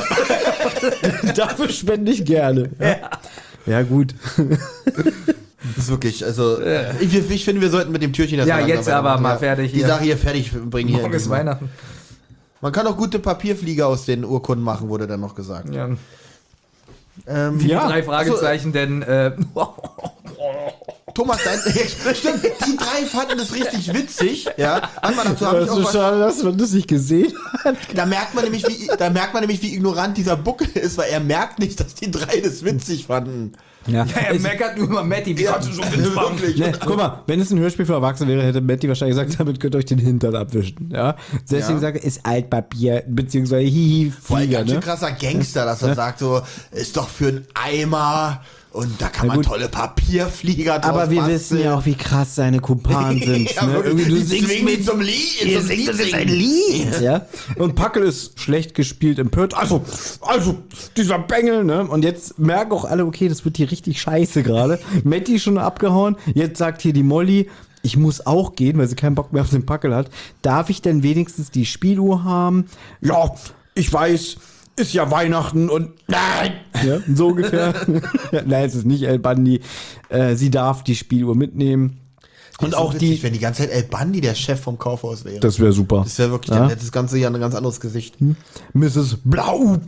Dafür spende ich gerne. Ja, gut. Das ist wirklich, also ich finde, wir sollten mit dem Türchen das Ja, langsam jetzt aber weitermachen. mal Ja. fertig Die hier. Sache hier fertig bringen. Hier Morgen ist Weihnachten. Man kann auch gute Papierflieger aus den Urkunden machen, wurde dann noch gesagt. Ja. Ja. 3 Fragezeichen, denn Thomas, stimmt, die 3 fanden das richtig witzig. Ja, manchmal dazu habe ich Das auch ist was. schade, dass man das nicht gesehen hat. Da merkt man nämlich, wie ignorant dieser Buckel ist, weil er merkt nicht, dass die 3 das witzig fanden. Ja. Er meckert nur über Matti, wie kannst du so mitfangen? Wirklich. Ne, guck mal, wenn es ein Hörspiel für Erwachsene wäre, hätte Matti wahrscheinlich gesagt, damit könnt ihr euch den Hintern abwischen. Ja? Deswegen sagt er, ist Altpapier, beziehungsweise hihi, Voll Flieger, ganz schön ne? krasser Gangster, dass er sagt so, ist doch für einen Eimer und da kann Na man gut. tolle Papierflieger draus Aber wir basteln. wissen ja auch, wie krass seine Kumpanen sind. Ja, ne? wirklich, Irgendwie, du die singst zwingen ihn mit, zum Lied. ihr singt das ist ein Lied. Ja? Und Packel ist schlecht gespielt, empört. Also, dieser Bengel, ne? Und jetzt merken auch alle, okay, das wird hier richtig scheiße gerade. Matti schon abgehauen. Jetzt sagt hier die Molly, ich muss auch gehen, weil sie keinen Bock mehr auf den Packel hat. Darf ich denn wenigstens die Spieluhr haben? Ja, ich weiß, ist ja Weihnachten und nein! Ja, so ungefähr. Nein, es ist nicht El Bandi. Sie darf die Spieluhr mitnehmen. Und auch witzig, wenn die ganze Zeit El Bandi der Chef vom Kaufhaus wäre. Das wäre super. Das wäre wirklich, Ja? dann hätte das ganze Jahr ein ganz anderes Gesicht. Mrs. Blaub.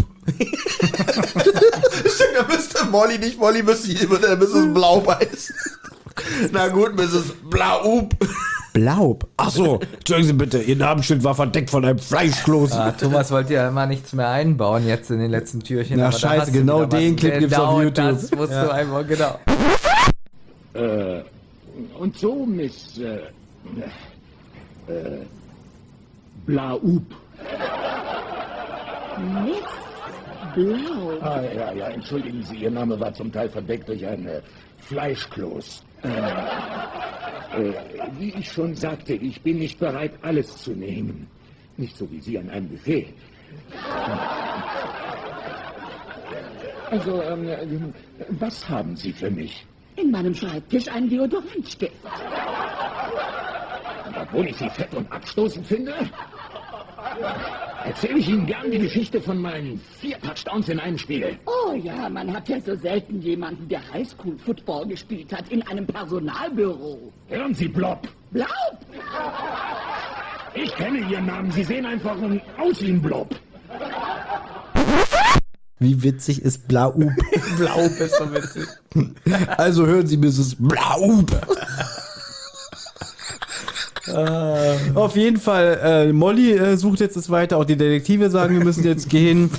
Stimmt, da müsste Molly würde Mrs. Blaub heißen. Na gut, Mrs. Blaub. Blaub? Achso, entschuldigen Sie bitte, Ihr Namensschild war verdeckt von einem Fleischkloß. Ah, Thomas wollte ja immer nichts mehr einbauen jetzt in den letzten Türchen. Na, aber da scheiße, hast du genau wieder den was. Clip gibt's auf Genau YouTube. Das musst du einbauen, genau. Und so, Miss Blaub. Miss Blau. Ja, entschuldigen Sie, Ihr Name war zum Teil verdeckt durch ein Fleischkloß. Wie ich schon sagte, ich bin nicht bereit, alles zu nehmen. Nicht so wie Sie an einem Buffet. Also, was haben Sie für mich? In meinem Schreibtisch ein Deodorantstift. Und obwohl ich Sie fett und abstoßend finde, erzähle ich Ihnen gern die Geschichte von meinen 4 Touchdowns in einem Spiel. Oh ja, man hat ja so selten jemanden, der Highschool-Football gespielt hat, in einem Personalbüro. Hören Sie, Blob. Blaub! Ich kenne Ihren Namen. Sie sehen einfach aus wie ein Blob. Wie witzig ist Blaub? Blaub ist so witzig. Also hören Sie Mrs. Blaub. Auf jeden Fall, Molly sucht jetzt das weiter. Auch die Detektive sagen, wir müssen jetzt gehen.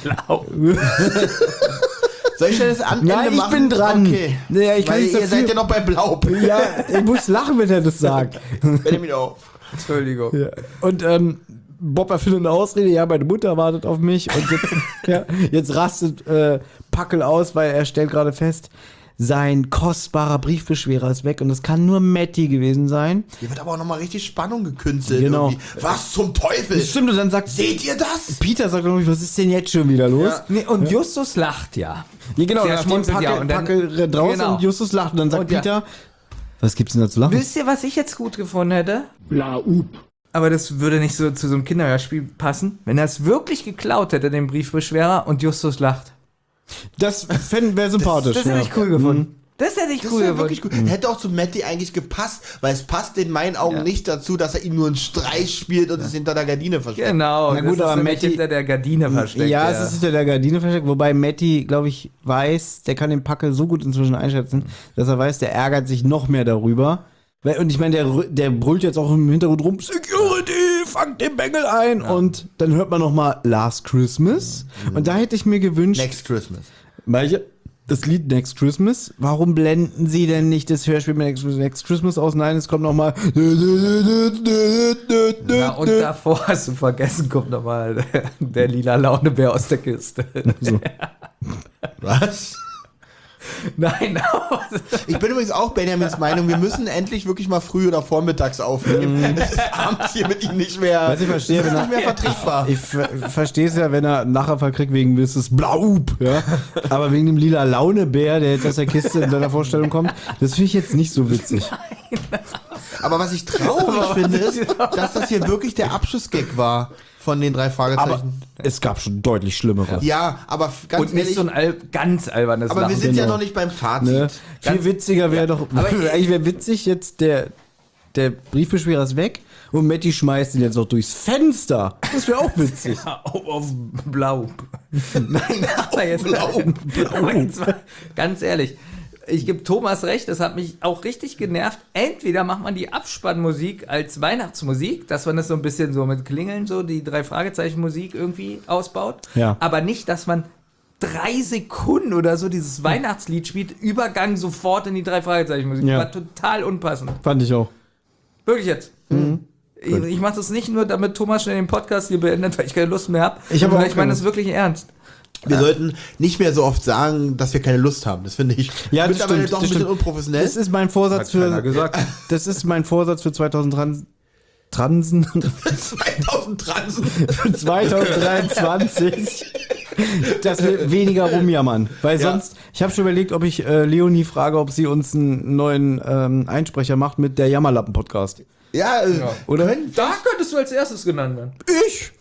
Soll ich das Ende Nein, ich machen? bin dran. Okay. Naja, ich kann Weil nicht ihr dafür- seid ja noch bei Blaub. Ja, ich muss lachen, wenn er das sagt. Hört ihr wieder auf. Entschuldigung. Ja. Und Bob erfindet eine Ausrede, ja, meine Mutter wartet auf mich und jetzt, jetzt rastet Packel aus, weil er stellt gerade fest, sein kostbarer Briefbeschwerer ist weg und es kann nur Matti gewesen sein. Hier wird aber auch nochmal richtig Spannung gekünstelt. Genau. Irgendwie. Was zum Teufel? Stimmt, und dann sagt Seht ihr das? Peter, sagt irgendwie, was ist denn jetzt schon wieder los? Ja. Nee, und Justus lacht ja. Ja, genau, Der nachdem schmunzelt Packel, ja und dann- Packel rennt raus genau. und Justus lacht und dann sagt Und ja. Peter, was gibt's denn da zu lachen? Wisst ihr, was ich jetzt gut gefunden hätte? Blaub. Aber das würde nicht so zu so einem Kinderhörspiel passen, wenn er es wirklich geklaut hätte, den Briefbeschwerer, und Justus lacht. Das wäre sympathisch. Das hätte ja. ich cool gefunden. Das hätte ich Das cool wäre gefunden. wirklich gut. Hätte auch zu Matti eigentlich gepasst, weil es passt in meinen Augen nicht dazu, dass er ihm nur einen Streich spielt und es hinter der Gardine versteckt. Genau, Na gut, das ist aber nämlich Matti- hinter der Gardine versteckt. Ja, es ist hinter der Gardine versteckt, wobei Matti, glaube ich, weiß, der kann den Packel so gut inzwischen einschätzen, dass er weiß, der ärgert sich noch mehr darüber. Und ich meine, der brüllt jetzt auch im Hintergrund rum, Security, fangt den Bengel ein. Und dann hört man noch mal Last Christmas. Und da hätte ich mir gewünscht, Next Christmas. welche? Das Lied Next Christmas. Warum blenden sie denn nicht das Hörspiel mit Next Christmas aus? Nein, es kommt noch mal. Ja, und davor hast du vergessen, kommt nochmal der lila Launebär aus der Kiste. So. Was? Nein, aber Ich bin übrigens auch Benjamins Meinung, wir müssen endlich wirklich mal früh oder vormittags aufnehmen. Es ist abends hier mit ihm nicht mehr, Was ich verstehe, das ist wenn nicht mehr vertretbar. Ich verstehe es ja, wenn er einen Nachher kriegt wegen Mrs. Blaub, ja. Aber wegen dem lila Launebär, der jetzt aus der Kiste in seiner Vorstellung kommt, das finde ich jetzt nicht so witzig. Aber was ich traurig finde, ist, dass das hier wirklich der Abschlussgag war von den 3 Aber Fragezeichen. es gab schon deutlich schlimmere. Ja, aber ganz und nicht ehrlich, so ein ganz albernes aber wir Lachen. sind ja genau. noch nicht beim Fazit. Ne? Viel witziger wäre doch, eigentlich wäre witzig jetzt der Briefbeschwerer ist weg und Matti schmeißt ihn jetzt noch durchs Fenster. Das wäre auch witzig. auf Blau. Nein, Aber jetzt, Blau. aber jetzt mal, ganz ehrlich, ich gebe Thomas recht, das hat mich auch richtig genervt. Entweder macht man die Abspannmusik als Weihnachtsmusik, dass man das so ein bisschen so mit Klingeln, so die 3 Fragezeichen Musik irgendwie ausbaut. Ja. Aber nicht, dass man 3 Sekunden oder so dieses Weihnachtslied spielt, Übergang sofort in die 3 Fragezeichen Musik. Ja. War total unpassend. Fand ich auch. Wirklich jetzt. Ich mache das nicht nur, damit Thomas schnell den Podcast hier beendet, weil ich keine Lust mehr habe. Ich habe auch Ich meine das wirklich ernst. Wir sollten nicht mehr so oft sagen, dass wir keine Lust haben. Das finde ich Ja, das mittlerweile stimmt, doch ein das bisschen stimmt. unprofessionell. Das ist mein Vorsatz für. gesagt. Das ist mein Vorsatz für 2023. 2023, dass wir weniger rumjammern. Weil Ja. sonst, ich habe schon überlegt, ob ich Leonie frage, ob sie uns einen neuen Einsprecher macht mit der Jammerlappen-Podcast. Ja, Oder? Da könntest du als erstes genannt werden. Ich?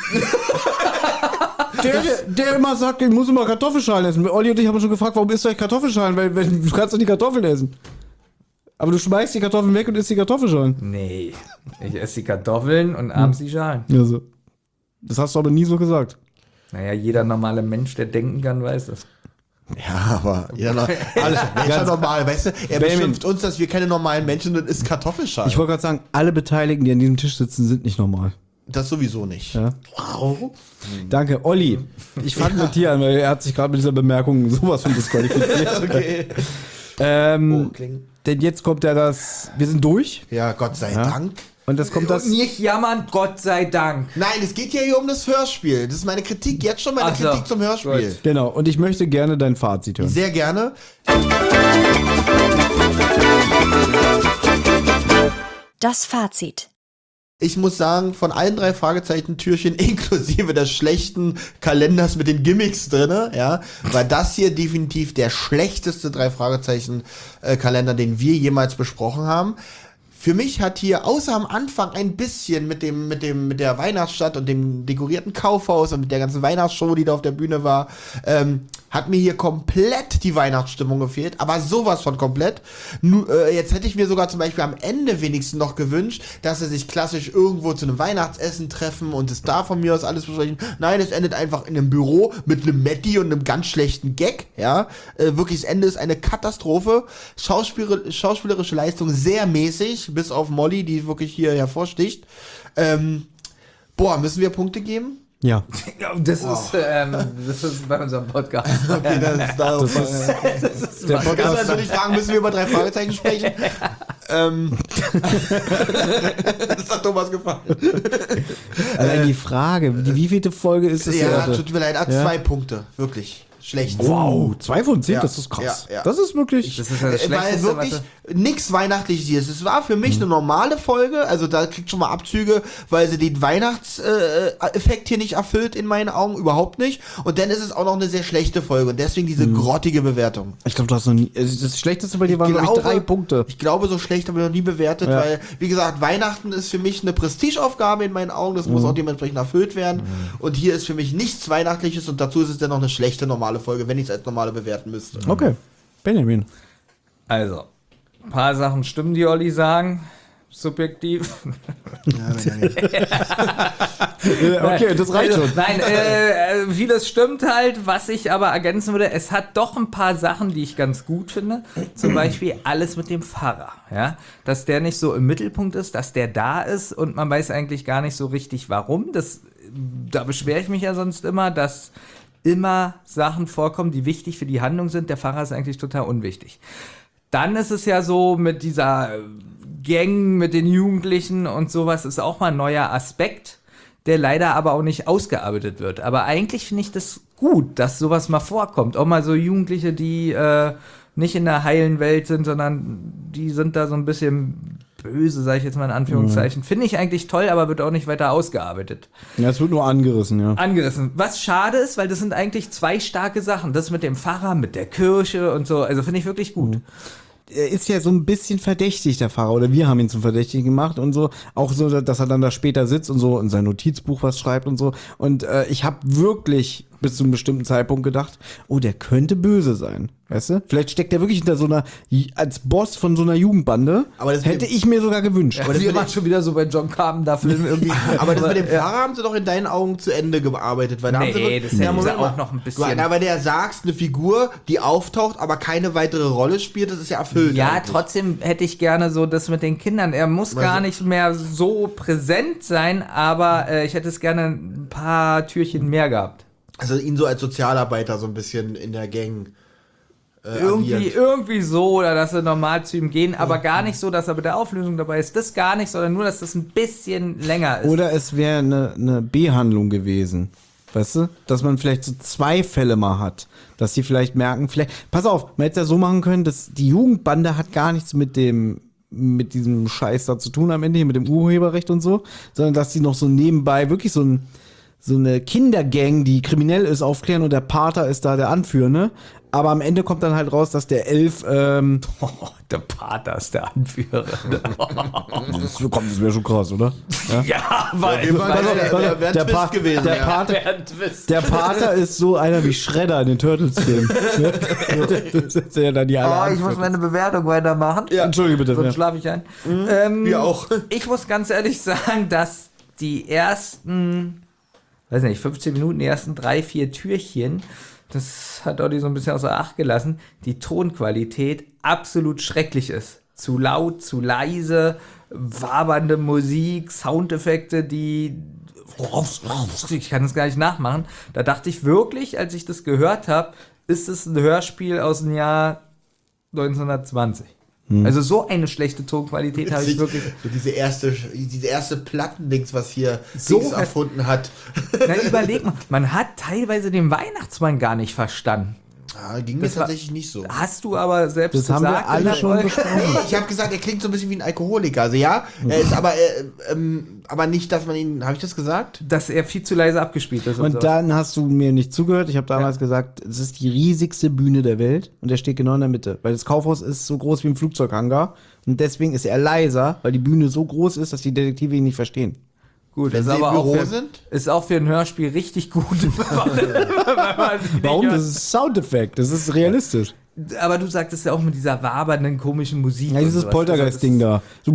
der immer sagt, ich muss immer Kartoffelschalen essen. Olli und ich haben schon gefragt, warum isst du eigentlich Kartoffelschalen? Weil du kannst doch die Kartoffeln essen. Aber du schmeißt die Kartoffeln weg und isst die Kartoffelschalen. Nee, ich esse die Kartoffeln und abends die Schalen. Also, das hast du aber nie so gesagt. Naja, jeder normale Mensch, der denken kann, weiß das. Ja, aber alles Mensch normal, weißt du? Er Benjamin. beschimpft uns, dass wir keine normalen Menschen sind und isst Kartoffelschalen. Ich wollte gerade sagen, alle Beteiligten, die an diesem Tisch sitzen, sind nicht normal. Das sowieso nicht. Ja. Danke. Olli, ich fange mit dir an, weil er hat sich gerade mit dieser Bemerkung sowas von disqualifiziert. Okay. Kling. Denn jetzt kommt ja das, wir sind durch Ja, Gott sei Dank. und das kommt das, Nicht jammern, Gott sei Dank. Nein, es geht ja hier um das Hörspiel. Das ist meine Kritik, jetzt schon meine Ach so, Kritik zum Hörspiel. gut. genau, und ich möchte gerne dein Fazit hören. Sehr gerne. Das Fazit. Ich muss sagen, von allen 3 Fragezeichen-Türchen inklusive des schlechten Kalenders mit den Gimmicks drinne, ja, war das hier definitiv der schlechteste 3 Fragezeichen-Kalender, den wir jemals besprochen haben. Für mich hat hier außer am Anfang ein bisschen mit der Weihnachtsstadt und dem dekorierten Kaufhaus und mit der ganzen Weihnachtsshow, die da auf der Bühne war, hat mir hier komplett die Weihnachtsstimmung gefehlt, aber sowas von komplett. Jetzt hätte ich mir sogar zum Beispiel am Ende wenigstens noch gewünscht, dass sie sich klassisch irgendwo zu einem Weihnachtsessen treffen und es da von mir aus alles besprechen. Nein, es endet einfach in einem Büro mit einem Matti und einem ganz schlechten Gag, ja. Wirklich, das Ende ist eine Katastrophe. Schauspielerische Leistung sehr mäßig, bis auf Molly, die wirklich hier hervorsticht. Müssen wir Punkte geben? Ja. Ja, das ist bei unserem Podcast. Okay, das ist Der Podcast, Kannst du natürlich fragen, müssen wir über 3 Fragezeichen sprechen? Das hat Thomas gefallen. allein die Frage, wie vielte Folge ist das Ja, hier? tut mir leid, 2 Punkte. Wirklich. Schlecht. Wow, 2 von 10, Ja, das ist krass. ja, ja. Das ist wirklich. Das ist ja das Weil Schlechteste, wirklich nichts Weihnachtliches hier ist. Es war für mich eine normale Folge, also da kriegt schon mal Abzüge, weil sie den Weihnachtseffekt hier nicht erfüllt, in meinen Augen, überhaupt nicht. Und dann ist es auch noch eine sehr schlechte Folge und deswegen diese grottige Bewertung. Ich glaube, du hast noch nie. Das Schlechteste bei dir waren, glaube ich, 3 Punkte. Ich glaube, so schlecht habe ich noch nie bewertet, Ja. weil, wie gesagt, Weihnachten ist für mich eine Prestigeaufgabe in meinen Augen, das muss auch dementsprechend erfüllt werden. Und hier ist für mich nichts Weihnachtliches und dazu ist es dann noch eine schlechte normale Folge, wenn ich es als normale bewerten müsste. Okay. Benjamin. Also, ein paar Sachen stimmen, die Olli sagen. Subjektiv. Okay, das reicht schon. Nein, vieles stimmt halt. Was ich aber ergänzen würde, es hat doch ein paar Sachen, die ich ganz gut finde. Zum Beispiel alles mit dem Pfarrer. Ja? Dass der nicht so im Mittelpunkt ist, dass der da ist und man weiß eigentlich gar nicht so richtig, warum. Da beschwere ich mich ja sonst immer, dass immer Sachen vorkommen, die wichtig für die Handlung sind. Der Pfarrer ist eigentlich total unwichtig. Dann ist es ja so mit dieser Gang, mit den Jugendlichen und sowas, ist auch mal ein neuer Aspekt, der leider aber auch nicht ausgearbeitet wird. Aber eigentlich finde ich das gut, dass sowas mal vorkommt. Auch mal so Jugendliche, die nicht in der heilen Welt sind, sondern die sind da so ein bisschen böse, sage ich jetzt mal in Anführungszeichen. Finde ich eigentlich toll, aber wird auch nicht weiter ausgearbeitet. Ja, es wird nur angerissen, ja. Angerissen. Was schade ist, weil das sind eigentlich 2 starke Sachen. Das mit dem Pfarrer, mit der Kirche und so. Also finde ich wirklich gut. Er ist ja so ein bisschen verdächtig, der Fahrer, oder wir haben ihn zum Verdächtigen gemacht und so. Auch so, dass er dann da später sitzt und so in sein Notizbuch was schreibt und so. Und ich habe wirklich bis zu einem bestimmten Zeitpunkt gedacht, oh, der könnte böse sein. Weißt du? Vielleicht steckt er wirklich hinter so einer, als Boss von so einer Jugendbande. Aber das hätte ich mir sogar gewünscht. Aber wir waren schon wieder so bei John Carpenter-Film irgendwie. Aber das mit dem Pfarrer haben sie doch in deinen Augen zu Ende gearbeitet. Weil da haben sie Nee, das hätten sie auch noch ein bisschen. Na, weil der sagst, eine Figur, die auftaucht, aber keine weitere Rolle spielt, das ist ja erfüllt. Ja, eigentlich. trotzdem hätte ich gerne so das mit den Kindern. Er muss gar nicht mehr so präsent sein, aber ich hätte es gerne ein paar Türchen mehr gehabt. Also ihn so als Sozialarbeiter so ein bisschen in der Gang. Agiert. Irgendwie so, oder dass sie normal zu ihm gehen, aber gar nicht so, dass er bei der Auflösung dabei ist. Das gar nicht, sondern nur, dass das ein bisschen länger ist. Oder es wäre eine B-Handlung gewesen. Weißt du? Dass man vielleicht so 2 Fälle mal hat. Dass die vielleicht merken, pass auf, man hätte es ja so machen können, dass die Jugendbande hat gar nichts mit diesem Scheiß da zu tun am Ende, hier mit dem Urheberrecht und so, sondern dass die noch so nebenbei wirklich so eine Kindergang, die kriminell ist, aufklären und der Pater ist da der Anführende. Aber am Ende kommt dann halt raus, dass der Elf, der Pater ist der Anführer. das wäre schon krass, oder? Ja, weil Der Twist gewesen. Der Pater ist so einer wie Shredder in den Turtles-Filmen. Das ist ja dann die alle ich muss meine Bewertung weitermachen. Ja, entschuldige bitte. Sonst schlafe ich ein. Wir auch. Ich muss ganz ehrlich sagen, dass die ersten, 15 Minuten, die ersten 3, 4 Türchen, das hat Olli so ein bisschen außer Acht gelassen, die Tonqualität absolut schrecklich ist. Zu laut, zu leise, wabernde Musik, Soundeffekte, ich kann das gar nicht nachmachen. Da dachte ich wirklich, als ich das gehört habe, ist es ein Hörspiel aus dem Jahr 1920. Also so eine schlechte Tonqualität habe ich wirklich. Diese erste Plattendings, was hier So Dings erfunden hat. Na, überleg mal, man hat teilweise den Weihnachtsmann gar nicht verstanden. Ja, ging mir tatsächlich nicht so. Hast du aber selbst Das haben wir gesagt, alle in der schon Folge? besprochen. Ich habe gesagt, er klingt so ein bisschen wie ein Alkoholiker. Also ja, er ist aber nicht, dass man ihn, habe ich das gesagt? Dass er viel zu leise abgespielt ist. Und so. dann hast du mir nicht zugehört. Ich habe damals gesagt, es ist die riesigste Bühne der Welt und er steht genau in der Mitte. Weil das Kaufhaus ist so groß wie ein Flugzeughangar und deswegen ist er leiser, weil die Bühne so groß ist, dass die Detektive ihn nicht verstehen. Gut, Wenn ist sie im aber auch Büro für, sind? ist auch für ein Hörspiel richtig gut. Warum? Das ist Soundeffekt, das ist realistisch. Aber du sagtest ja auch mit dieser wabernden, komischen Musik. Ja, und dieses sowas. Poltergeist-Ding da. So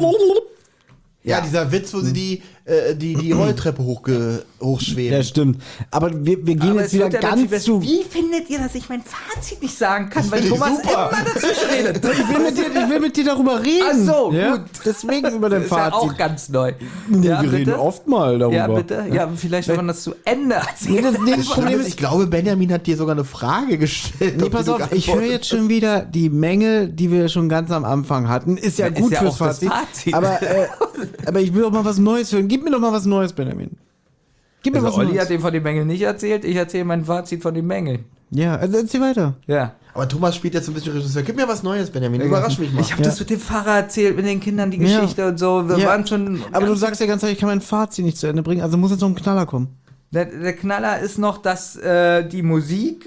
Ja, dieser Witz, wo sie die Rolltreppe hochschweben. Ja, stimmt. Aber wir gehen Aber jetzt es wieder wird ja ganz natürlich- zu. Wie findet ihr, dass ich mein Fazit nicht sagen kann, weil Finde ich Thomas super. immer dazwischen redet? Ich will mit dir darüber reden. Ach so, ja? gut. Deswegen über dein Das ist ja Fazit. auch ganz neu. Wir reden oft mal darüber. Ja, bitte. Ja, vielleicht, wenn man das zu Ende erzählt. Das Problem ist, Ich glaube, Benjamin hat dir sogar eine Frage gestellt. nee, pass auf, ich höre jetzt schon wieder die Mängel, die wir schon ganz am Anfang hatten. Ist ja Ja, gut ist ja fürs auch das Fazit. Fazit. Aber ich will doch mal was Neues hören. Gib mir doch mal was Neues, Benjamin. Gib mir Also was Olli Neues. hat den von den Mängeln nicht erzählt, ich erzähle mein Fazit von den Mängeln. Ja, also erzähl weiter. Ja. Aber Thomas spielt jetzt ein bisschen Regisseur. Gib mir was Neues, Benjamin. Überrasch mich mal. Ich habe das mit dem Pfarrer erzählt, mit den Kindern, die Ja. Geschichte und so. Wir Ja. waren schon. Aber du sagst ja ganz ehrlich, ich kann mein Fazit nicht zu Ende bringen, also muss jetzt noch ein Knaller kommen. Der Knaller ist noch, dass die Musik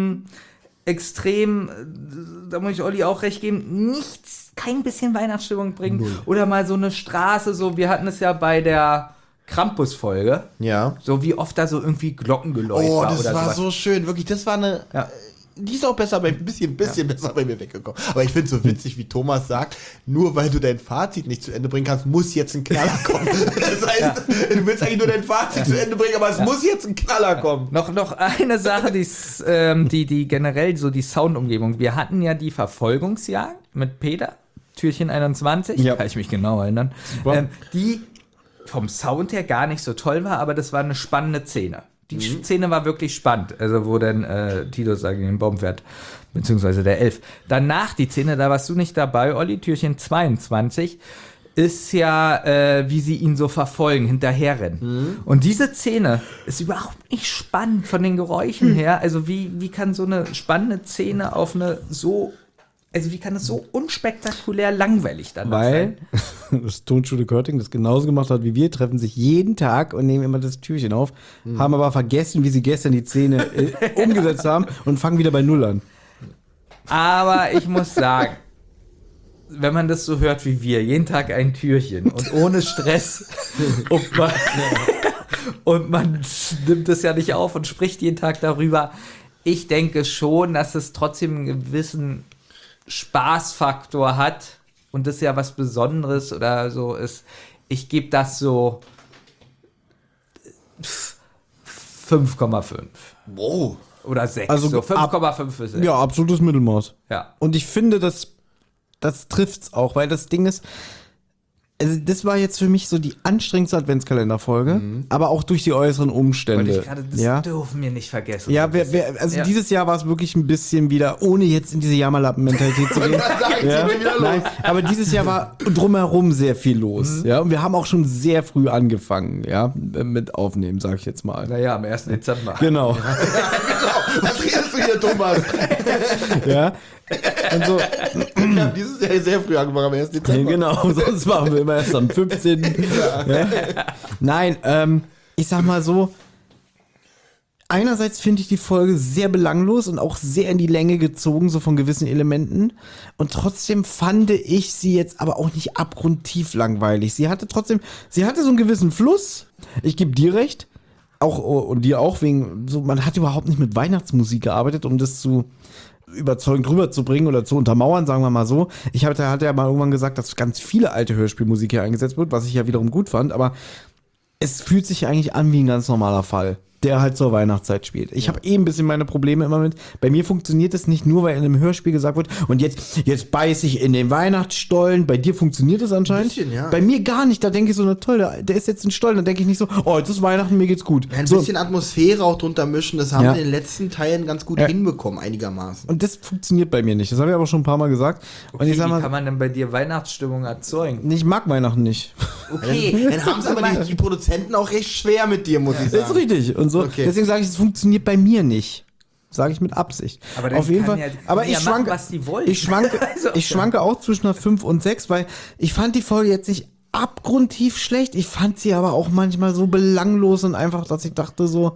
extrem, da muss ich Olli auch recht geben, kein bisschen Weihnachtsstimmung bringt. Oder mal so eine Straße, so, wir hatten es ja bei der Krampus-Folge, Ja. so wie oft da so irgendwie Glockengeläut Oh, war das oder war sowas. so schön. Wirklich, das war eine. Ja. Die ist auch besser ein bisschen besser bei mir weggekommen. Aber ich finde es so witzig, wie Thomas sagt, nur weil du dein Fazit nicht zu Ende bringen kannst, muss jetzt ein Knaller kommen. Das heißt, du willst eigentlich nur dein Fazit zu Ende bringen, aber es muss jetzt ein Knaller kommen. Noch eine Sache, die generell so die Soundumgebung. Wir hatten ja die Verfolgungsjagd mit Peter, Türchen 21, Ja. kann ich mich genau erinnern, die vom Sound her gar nicht so toll war, aber das war eine spannende Szene. Die Szene war wirklich spannend, also wo dann Titus gegen den Baum fährt, beziehungsweise der Elf. Danach die Szene, da warst du nicht dabei, Olli, Türchen 22, ist ja, wie sie ihn so verfolgen, hinterherrennen. Und diese Szene ist überhaupt nicht spannend von den Geräuschen her. Also wie kann so eine spannende Szene auf eine so, also wie kann es so unspektakulär langweilig dann Weil sein? das Tonschule Körting das genauso gemacht hat wie wir, treffen sich jeden Tag und nehmen immer das Türchen auf, haben aber vergessen, wie sie gestern die Szene umgesetzt haben und fangen wieder bei Null an. Aber ich muss sagen, wenn man das und man nimmt es ja nicht auf und spricht jeden Tag darüber. Ich denke schon, dass es trotzdem einen gewissen Spaßfaktor hat und das ja was Besonderes oder so ist. Ich gebe das so 5,5. Wow. Oder 6. Also so 5,5 ist es. Ja, absolutes Mittelmaß. Ja. Und ich finde, das trifft's auch, weil das Ding ist, also das war jetzt für mich so die anstrengendste Adventskalenderfolge, aber auch durch die äußeren Umstände. Wollte ich gerade, das ja, dürfen wir nicht vergessen. ja, also dieses Jahr war es wirklich ein bisschen wieder, ohne jetzt in diese Jammerlappen-Mentalität zu gehen. Nein, aber dieses Jahr war drumherum sehr viel los. Ja, und wir haben auch schon sehr früh angefangen, ja, mit Aufnehmen, sag ich jetzt mal. Naja, am 1. Dezember. Genau. Was redest du hier, Thomas? Ja. Und so, Wir haben dieses Jahr sehr früh angefangen, am 1. Dezember. genau, sonst machen wir immer erst am 15. Ja. Nein, ich sag mal so, einerseits finde ich die Folge sehr belanglos und auch sehr in die Länge gezogen, so von gewissen Elementen. Und trotzdem fand ich sie jetzt aber auch nicht abgrundtief langweilig. Sie hatte so einen gewissen Fluss. Ich gebe dir recht. Auch, und dir auch, wegen, so, man hat überhaupt nicht mit Weihnachtsmusik gearbeitet, um das zu überzeugend rüberzubringen oder zu untermauern, sagen wir mal so. Hatte ja mal irgendwann gesagt, dass ganz viele alte Hörspielmusik hier eingesetzt wird, was ich ja wiederum gut fand, aber es fühlt sich eigentlich an wie ein ganz normaler Fall, der halt zur Weihnachtszeit spielt. Ich habe ein bisschen meine Probleme immer mit. Bei mir funktioniert es nicht nur, weil in einem Hörspiel gesagt wird, und jetzt beiß ich in den Weihnachtsstollen. Bei dir funktioniert es anscheinend. Ein bisschen, ja. Bei mir gar nicht. Da denke ich so, na toll, der ist jetzt ein Stollen. Da denke ich nicht so, oh, jetzt ist Weihnachten, mir geht's gut. Ein So. bisschen Atmosphäre auch drunter mischen, das haben Ja. wir in den letzten Teilen ganz gut hinbekommen, einigermaßen. Und das funktioniert bei mir nicht. Das habe ich aber schon ein paar Mal gesagt. Und Okay, ich sag wie mal, kann man denn bei dir Weihnachtsstimmung erzeugen? ich mag Weihnachten nicht. Okay, Dann haben es aber die Produzenten auch recht schwer mit dir, muss ich Das ist sagen. richtig. Und so. Okay. Deswegen sage ich, es funktioniert bei mir nicht. Sage ich mit Absicht. Aber dann auf jeden kann Fall. ja- die aber können ich ja machen, schwanke, was die wollen. ich schwanke, Also, ich schwanke auch zwischen einer 5 und 6, weil ich fand die Folge jetzt nicht abgrundtief schlecht. Ich fand sie aber auch manchmal so belanglos und einfach, dass ich dachte so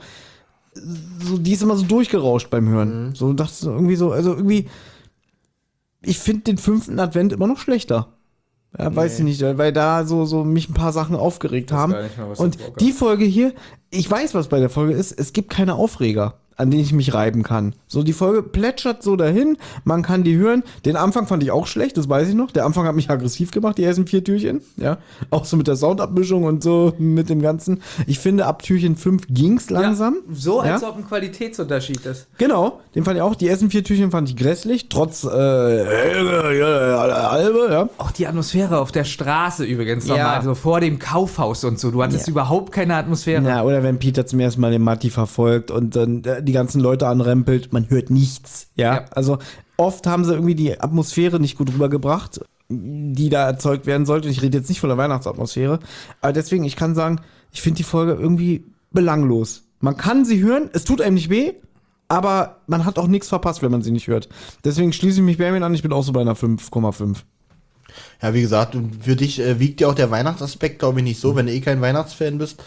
die ist immer so durchgerauscht beim Hören. So dachte ich irgendwie so, also irgendwie, ich finde den 5. Advent immer noch schlechter. Ja, weiß ich nicht, weil da so mich ein paar Sachen aufgeregt haben. gar nicht mal, was Und du Bock die Folge hier, ich weiß, was bei der Folge ist, es gibt keine Aufreger, an denen ich mich reiben kann. So, die Folge plätschert so dahin, man kann die hören. Den Anfang fand ich auch schlecht, das weiß ich noch. Der Anfang hat mich aggressiv gemacht, die ersten 4 Türchen. Ja, auch so mit der Soundabmischung und so mit dem Ganzen. Ich finde, ab Türchen 5 ging's langsam. Ja, so als Ja? ob ein Qualitätsunterschied ist. Genau, den fand ich auch. Die ersten 4 Türchen fand ich grässlich, trotz halbe, ja. Auch die Atmosphäre auf der Straße übrigens Ja. nochmal, so vor dem Kaufhaus und so. Du hattest überhaupt keine Atmosphäre. Ja, oder wenn Peter zum ersten Mal den Matti verfolgt und dann die ganzen Leute anrempelt, man hört nichts. Ja, also oft haben sie irgendwie die Atmosphäre nicht gut rübergebracht, die da erzeugt werden sollte. Ich rede jetzt nicht von der Weihnachtsatmosphäre, aber deswegen, ich kann sagen, ich finde die Folge irgendwie belanglos. Man kann sie hören, es tut einem nicht weh, aber man hat auch nichts verpasst, wenn man sie nicht hört. Deswegen schließe ich mich Benjamin an, ich bin auch so bei einer 5,5. Ja, wie gesagt, für dich wiegt ja auch der Weihnachtsaspekt, glaube ich, nicht so, wenn du kein Weihnachtsfan bist.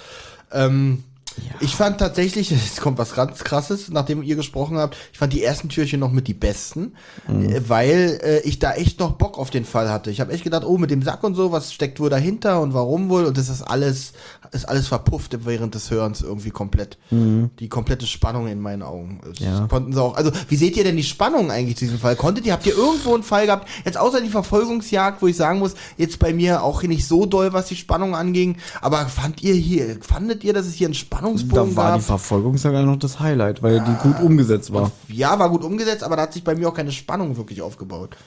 Ich fand tatsächlich, es kommt was ganz Krasses, nachdem ihr gesprochen habt, ich fand die ersten Türchen noch mit die besten, weil ich da echt noch Bock auf den Fall hatte. Ich habe echt gedacht, oh, mit dem Sack und so, was steckt wohl dahinter und warum wohl? Und das ist alles verpufft während des Hörens irgendwie komplett. Die komplette Spannung in meinen Augen. Das konnten sie auch. Also, wie seht ihr denn die Spannung eigentlich zu diesem Fall? Habt ihr irgendwo einen Fall gehabt, jetzt außer die Verfolgungsjagd, wo ich sagen muss, jetzt bei mir auch nicht so doll, was die Spannung anging, aber fandet ihr, dass es hier einen Spannungsbogen Da war gab? die Verfolgungsjagd noch das Highlight, weil die gut umgesetzt war. Ja, war gut umgesetzt, aber da hat sich bei mir auch keine Spannung wirklich aufgebaut.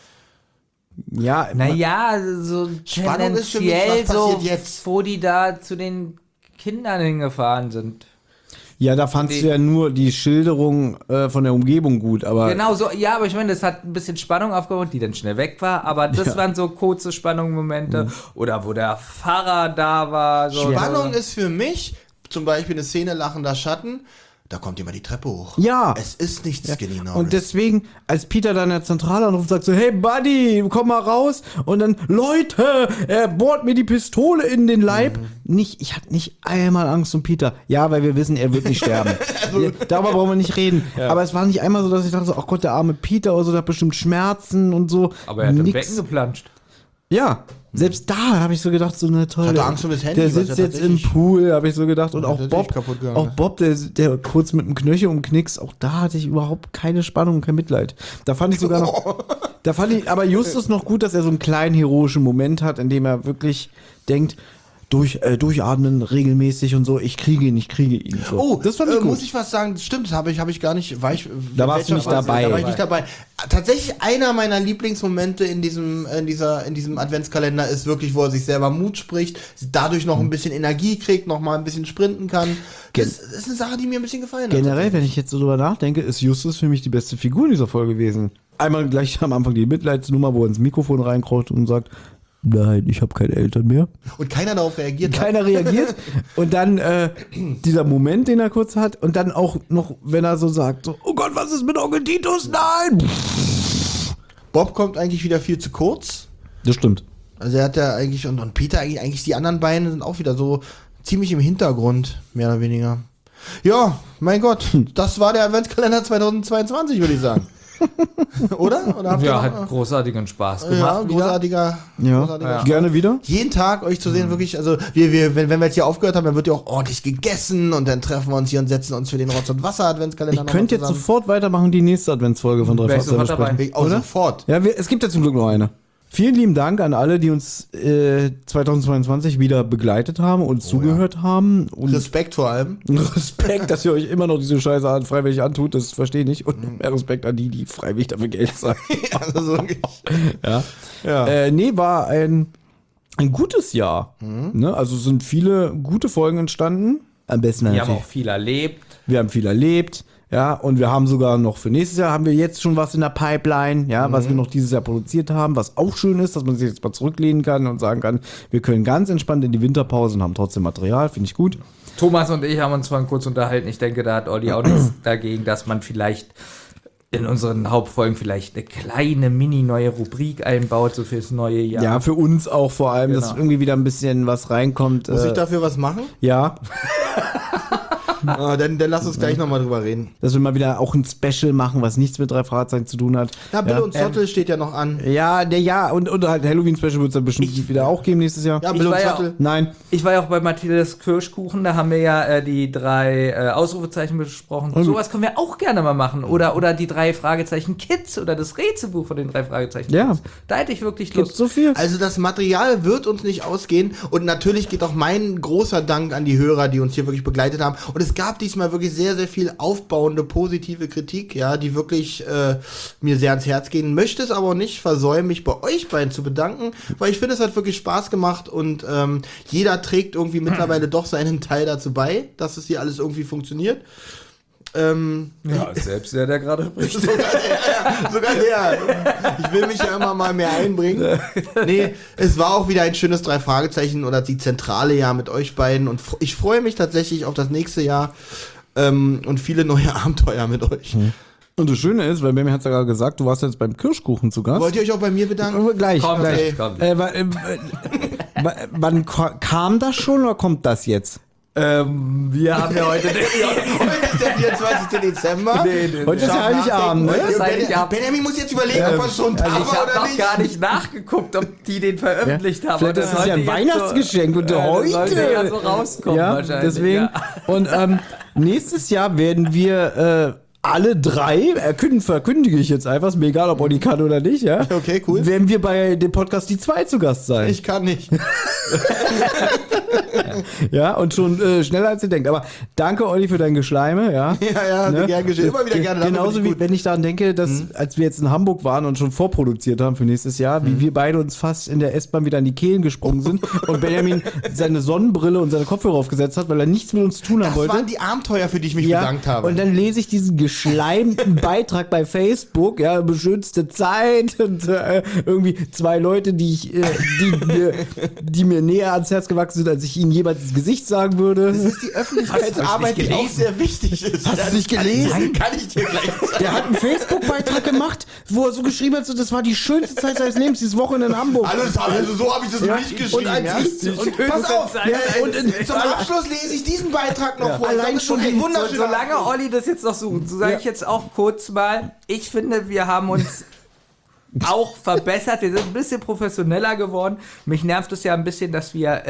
Ja, Naja, so Spannung ist für mich, tendenziell was passiert so, jetzt? wo die da zu den Kindern hingefahren sind. ja, da fandst du ja nur die Schilderung von der Umgebung gut, aber Genau so, ja, aber ich meine, das hat ein bisschen Spannung aufgebaut, die dann schnell weg war, aber das waren so kurze Spannungsmomente. Oder wo der Pfarrer da war. So. Spannung ist für mich zum Beispiel eine Szene lachender Schatten. Da kommt jemand die Treppe hoch. Ja. Es ist nicht Skinny Norris. und deswegen, als Peter dann in der Zentrale anruft, sagt so, hey Buddy, komm mal raus. Und dann, Leute, er bohrt mir die Pistole in den Leib. Ich hatte nicht einmal Angst um Peter. Ja, weil wir wissen, er wird nicht sterben. Ja, darüber brauchen wir nicht reden. Aber es war nicht einmal so, dass ich dachte so, ach Gott, der arme Peter oder so, der hat bestimmt Schmerzen und so. Aber er hat im Nix. Becken geplanscht. Ja, selbst da habe ich so gedacht, so eine tolle. Ich hatte Angst um das Handy, der was sitzt ja jetzt im tatsächlich- Pool, habe ich so gedacht. Und auch tatsächlich Bob, kaputt gegangen der kurz mit dem Knöchel umknickst, auch da hatte ich überhaupt keine Spannung und kein Mitleid. Da fand ich sogar noch, aber Justus noch gut, dass er so einen kleinen heroischen Moment hat, in dem er wirklich denkt, durchatmen regelmäßig und so, ich kriege ihn. So. Oh, das fand ich gut. muss ich was sagen, das stimmt, das habe ich gar nicht, Da warst du nicht dabei. Da war ich nicht dabei. Tatsächlich einer meiner Lieblingsmomente in diesem Adventskalender ist wirklich, wo er sich selber Mut spricht, dadurch noch ein bisschen Energie kriegt, noch mal ein bisschen sprinten kann. Das ist eine Sache, die mir ein bisschen gefallen hat. Generell, wenn ich jetzt so drüber nachdenke, ist Justus für mich die beste Figur in dieser Folge gewesen. Einmal gleich am Anfang die Mitleidsnummer, wo er ins Mikrofon reinkraut und sagt, nein, ich habe keine Eltern mehr. Und keiner darauf reagiert hat. Keiner reagiert. Und dann dieser Moment, den er kurz hat. Und dann auch noch, wenn er so sagt, so, oh Gott, was ist mit Onkel Titus? Nein! Bob kommt eigentlich wieder viel zu kurz. Das stimmt. Also er hat ja eigentlich, und Peter eigentlich die anderen beiden sind auch wieder so ziemlich im Hintergrund, mehr oder weniger. Ja, mein Gott, das war der Adventskalender 2022, würde ich sagen. Oder? Habt ihr Ja, noch- hat großartigen Spaß ja, gemacht. wieder. großartiger Ja, gerne wieder. Jeden Tag euch zu sehen, wirklich, also wenn wir jetzt hier aufgehört haben, dann wird ja auch ordentlich gegessen und dann treffen wir uns hier und setzen uns für den Rotz- und Wasser-Adventskalender Ich könnte jetzt sofort weitermachen, die nächste Adventsfolge von drei Wär ich Fahrzeuge sofort dabei. besprechen. Oder? Sofort. Ja, es gibt ja zum Glück noch eine. Vielen lieben Dank an alle, die uns 2022 wieder begleitet haben und zugehört haben. Und Respekt vor allem. Respekt, dass ihr euch immer noch diese Scheiße freiwillig antut, das verstehe ich nicht. Und mehr Respekt an die freiwillig dafür Geld zahlen. Also wirklich. Ja. Ja. Nee, war ein gutes Jahr. Ne? Also sind viele gute Folgen entstanden. Am besten Wir haben natürlich. auch viel erlebt. Wir haben viel erlebt. Ja, und wir haben sogar noch für nächstes Jahr haben wir jetzt schon was in der Pipeline, ja, was wir noch dieses Jahr produziert haben, was auch schön ist, dass man sich jetzt mal zurücklehnen kann und sagen kann, wir können ganz entspannt in die Winterpause und haben trotzdem Material, finde ich gut. Thomas und ich haben uns vorhin kurz unterhalten. Ich denke, da hat Olli auch nichts dagegen, dass man vielleicht in unseren Hauptfolgen vielleicht eine kleine mini-neue Rubrik einbaut, so fürs neue Jahr. Ja, für uns auch vor allem, dass Genau. irgendwie wieder ein bisschen was reinkommt. Muss ich dafür was machen? Ja, Dann lass uns gleich nochmal drüber reden. dass wir mal wieder auch ein Special machen, was nichts mit drei Fragezeichen zu tun hat. Ja, Bill ja. und Zottel steht ja noch an. Ja, und halt Halloween-Special wird es dann bestimmt wieder auch geben nächstes Jahr. Ja, Ich Bill und war ja Zottel. Nein. Ich war ja auch bei Mathildes Kirschkuchen, da haben wir ja die 3 Ausrufezeichen besprochen. Sowas können wir auch gerne mal machen. Oder die 3 Fragezeichen Kids oder das Rätselbuch von den 3 Fragezeichen Ja. Kids. Da hätte ich wirklich Gibt's Lust. so viel? Also das Material wird uns nicht ausgehen und natürlich geht auch mein großer Dank an die Hörer, die uns hier wirklich begleitet haben. Und es gab diesmal wirklich sehr, sehr viel aufbauende, positive Kritik, ja, die wirklich mir sehr ans Herz gehen. Möchte es aber nicht versäumen, mich bei euch beiden zu bedanken, weil ich finde, es hat wirklich Spaß gemacht und jeder trägt irgendwie mittlerweile doch seinen Teil dazu bei, dass es hier alles irgendwie funktioniert. Ja, selbst der gerade spricht. Sogar der. Ich will mich ja immer mal mehr einbringen. Nee, es war auch wieder ein schönes 3 Fragezeichen oder die zentrale Jahr mit euch beiden und ich freue mich tatsächlich auf das nächste Jahr und viele neue Abenteuer mit euch. Und das Schöne ist, weil Memi hat es ja gerade gesagt, du warst jetzt beim Kirschkuchen zu Gast. Wollt ihr euch auch bei mir bedanken? Gleich, Kommt, gleich. kommt. Wann kam das schon oder kommt das jetzt? Wir haben ja heute Heute ist der 24. Dezember. Heute ist ja Heiligabend, ne? Heute ist Heiligabend. Benjamin muss jetzt überlegen, ob er schon da Ich war habe oder noch nicht. gar nicht nachgeguckt, ob die den veröffentlicht haben. Vielleicht Und ist es ja ein sollte jetzt Weihnachtsgeschenk und das heute. sollte ja so rauskommen Ja, wahrscheinlich. deswegen. Ja. Und nächstes Jahr werden wir alle 3, verkündige ich jetzt einfach, ist mir egal, ob Olli kann oder nicht, ja. Okay, cool. Werden wir bei dem Podcast die 2 zu Gast sein. Ich kann nicht. Ja, und schon schneller als ihr denkt. Aber danke, Olli, für dein Geschleime, ja. Ja, gern geschehen. Immer wieder gerne. dafür bin Genauso ich wie gut. wenn ich daran denke, dass als wir jetzt in Hamburg waren und schon vorproduziert haben für nächstes Jahr, wie wir beide uns fast in der S-Bahn wieder an die Kehlen gesprungen sind und Benjamin seine Sonnenbrille und seine Kopfhörer aufgesetzt hat, weil er nichts mit uns zu tun haben Das wollte. waren die Abenteuer, für die ich mich bedankt habe. Und dann lese ich diesen geschleimten Beitrag bei Facebook, ja, beschützte Zeit und irgendwie 2 Leute, die mir näher ans Herz gewachsen sind, als ich ihnen jeweils ins Gesicht sagen würde. das ist die Öffentlichkeitsarbeit, die auch sehr wichtig ist. Hast du es nicht gelesen? Kann ich dir gleich sagen. Der hat einen Facebook-Beitrag gemacht, wo er so geschrieben hat, so, das war die schönste Zeit seines Lebens, dieses Wochenende in Hamburg. Also so habe ich das nicht geschrieben. Und als ja? ich- und pass auf, und zum Abschluss lese ich diesen Beitrag noch vor. allein Das ist schon schon ein die- wunderschöner Solange Abschluss. Olli das jetzt noch sucht, so sage ich jetzt auch kurz mal, ich finde, wir haben uns auch verbessert. Wir sind ein bisschen professioneller geworden. Mich nervt es ja ein bisschen, dass wir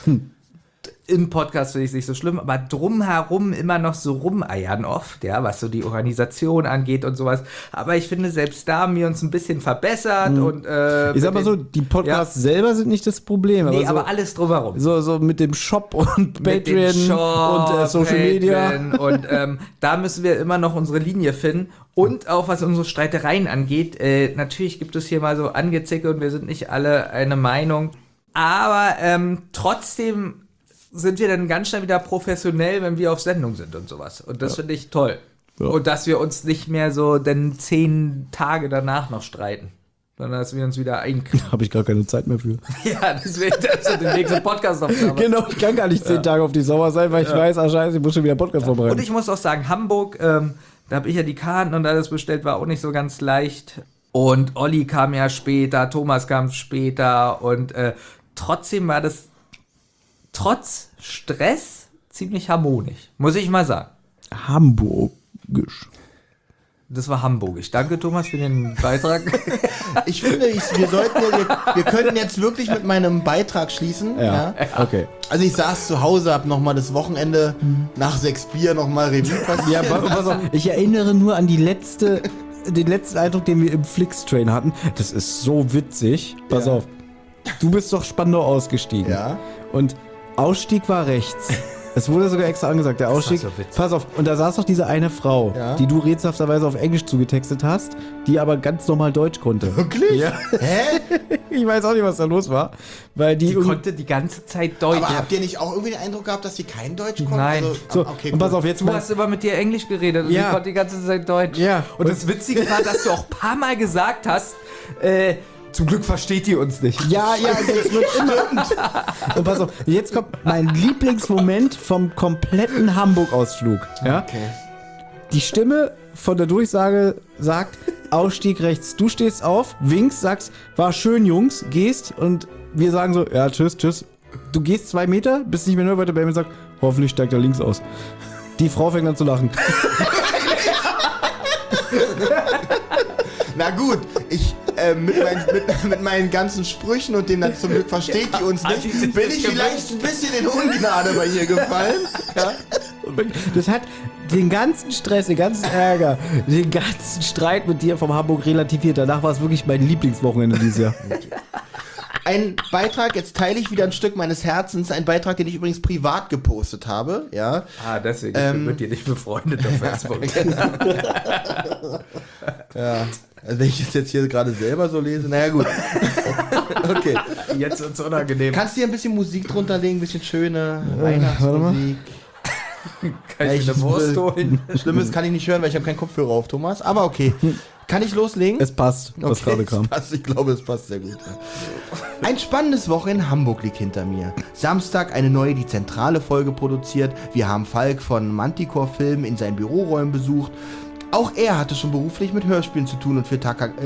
im Podcast finde ich es nicht so schlimm, aber drumherum immer noch so rumeiern oft, ja, was so die Organisation angeht und sowas. Aber ich finde, selbst da haben wir uns ein bisschen verbessert und Ich sag mal so, die Podcasts selber sind nicht das Problem. nee, so, aber alles drumherum. so mit dem Shop und Mit dem Patreon Shop, und Social Media. Und da müssen wir immer noch unsere Linie finden. Und auch was unsere Streitereien angeht, natürlich gibt es hier mal so Angezicke und wir sind nicht alle eine Meinung. Aber trotzdem sind wir dann ganz schnell wieder professionell, wenn wir auf Sendung sind und sowas. Und das finde ich toll. Ja. Und dass wir uns nicht mehr so dann 10 Tage danach noch streiten, sondern dass wir uns wieder einkriegen. Habe ich gar keine Zeit mehr für. Ja, deswegen das ist der nächste Podcast-Aufnahme. Genau, ich kann gar nicht 10 Tage auf die Sauer sein, weil ich weiß, scheiße, ich muss schon wieder einen Podcast vorbereiten. Und ich muss auch sagen, Hamburg, da habe ich ja die Karten und alles bestellt, war auch nicht so ganz leicht. Und Olli kam ja später, Thomas kam später und trotzdem war das trotz Stress ziemlich harmonisch, muss ich mal sagen. Hamburgisch. Das war hamburgisch. Danke, Thomas, für den Beitrag. Ich finde, wir könnten jetzt wirklich mit meinem Beitrag schließen. Ja. Okay. Also ich saß zu Hause, hab nochmal das Wochenende nach 6 Bier nochmal Revue passiert. Ja, pass auf, ich erinnere nur an den letzten Eindruck, den wir im Flix-Train hatten. Das ist so witzig. Pass auf. Du bist doch Spandau ausgestiegen. Ja. Und Ausstieg war rechts. Es wurde sogar extra angesagt, der Ausstieg. so witzig. Pass auf, und da saß doch diese eine Frau, Ja. die du rätselhafterweise auf Englisch zugetextet hast, die aber ganz normal Deutsch konnte. Wirklich? Ja. Hä? Ich weiß auch nicht, was da los war. Weil die, Die konnte die ganze Zeit Deutsch. Aber habt ihr nicht auch irgendwie den Eindruck gehabt, dass die kein Deutsch konnten? Nein. so, okay, und pass cool. auf, jetzt Du hast immer mit dir Englisch geredet und Ja. sie konnte die ganze Zeit Deutsch. Ja. Und das Witzige war, dass du auch ein paar Mal gesagt hast, zum Glück versteht ihr uns nicht. Ja, das wird immer. Und pass auf, jetzt kommt mein Lieblingsmoment vom kompletten Hamburg-Ausflug. Ja? Okay. Die Stimme von der Durchsage sagt, Ausstieg rechts. Du stehst auf, winkst, sagst, war schön, Jungs, gehst und wir sagen so, ja, tschüss. Du gehst 2 Meter, bist nicht mehr nur weiter bei mir und sagst, hoffentlich steigt er links aus. Die Frau fängt an zu lachen. Na gut, ich mit meinen ganzen Sprüchen und dem zum Glück versteht die uns nicht, bin ich vielleicht ein bisschen in Ungnade bei ihr gefallen. Ja? Das hat den ganzen Stress, den ganzen Ärger, den ganzen Streit mit dir vom Hamburg relativiert. Danach war es wirklich mein Lieblingswochenende dieses Jahr. Ein Beitrag, jetzt teile ich wieder ein Stück meines Herzens, ein Beitrag, den ich übrigens privat gepostet habe, ja. Deswegen, ich bin mit dir nicht befreundet auf Facebook. Ja. Also wenn ich das jetzt hier gerade selber so lese, naja gut. Okay. Jetzt ist es unangenehm. Kannst du hier ein bisschen Musik drunter legen, ein bisschen schöne warte mal. Weihnachtsmusik? Kann ich mir eine Wurst holen? Schlimmes kann ich nicht hören, weil ich habe keinen Kopfhörer auf, Thomas. Aber okay. Kann ich loslegen? Es passt, was gerade kam. Es passt, ich glaube, es passt sehr gut. Ja. Ein spannendes Woche in Hamburg liegt hinter mir. Samstag eine neue Die Zentrale Folge produziert. Wir haben Falk von Manticore Film in seinen Büroräumen besucht. Auch er hatte schon beruflich mit Hörspielen zu tun und für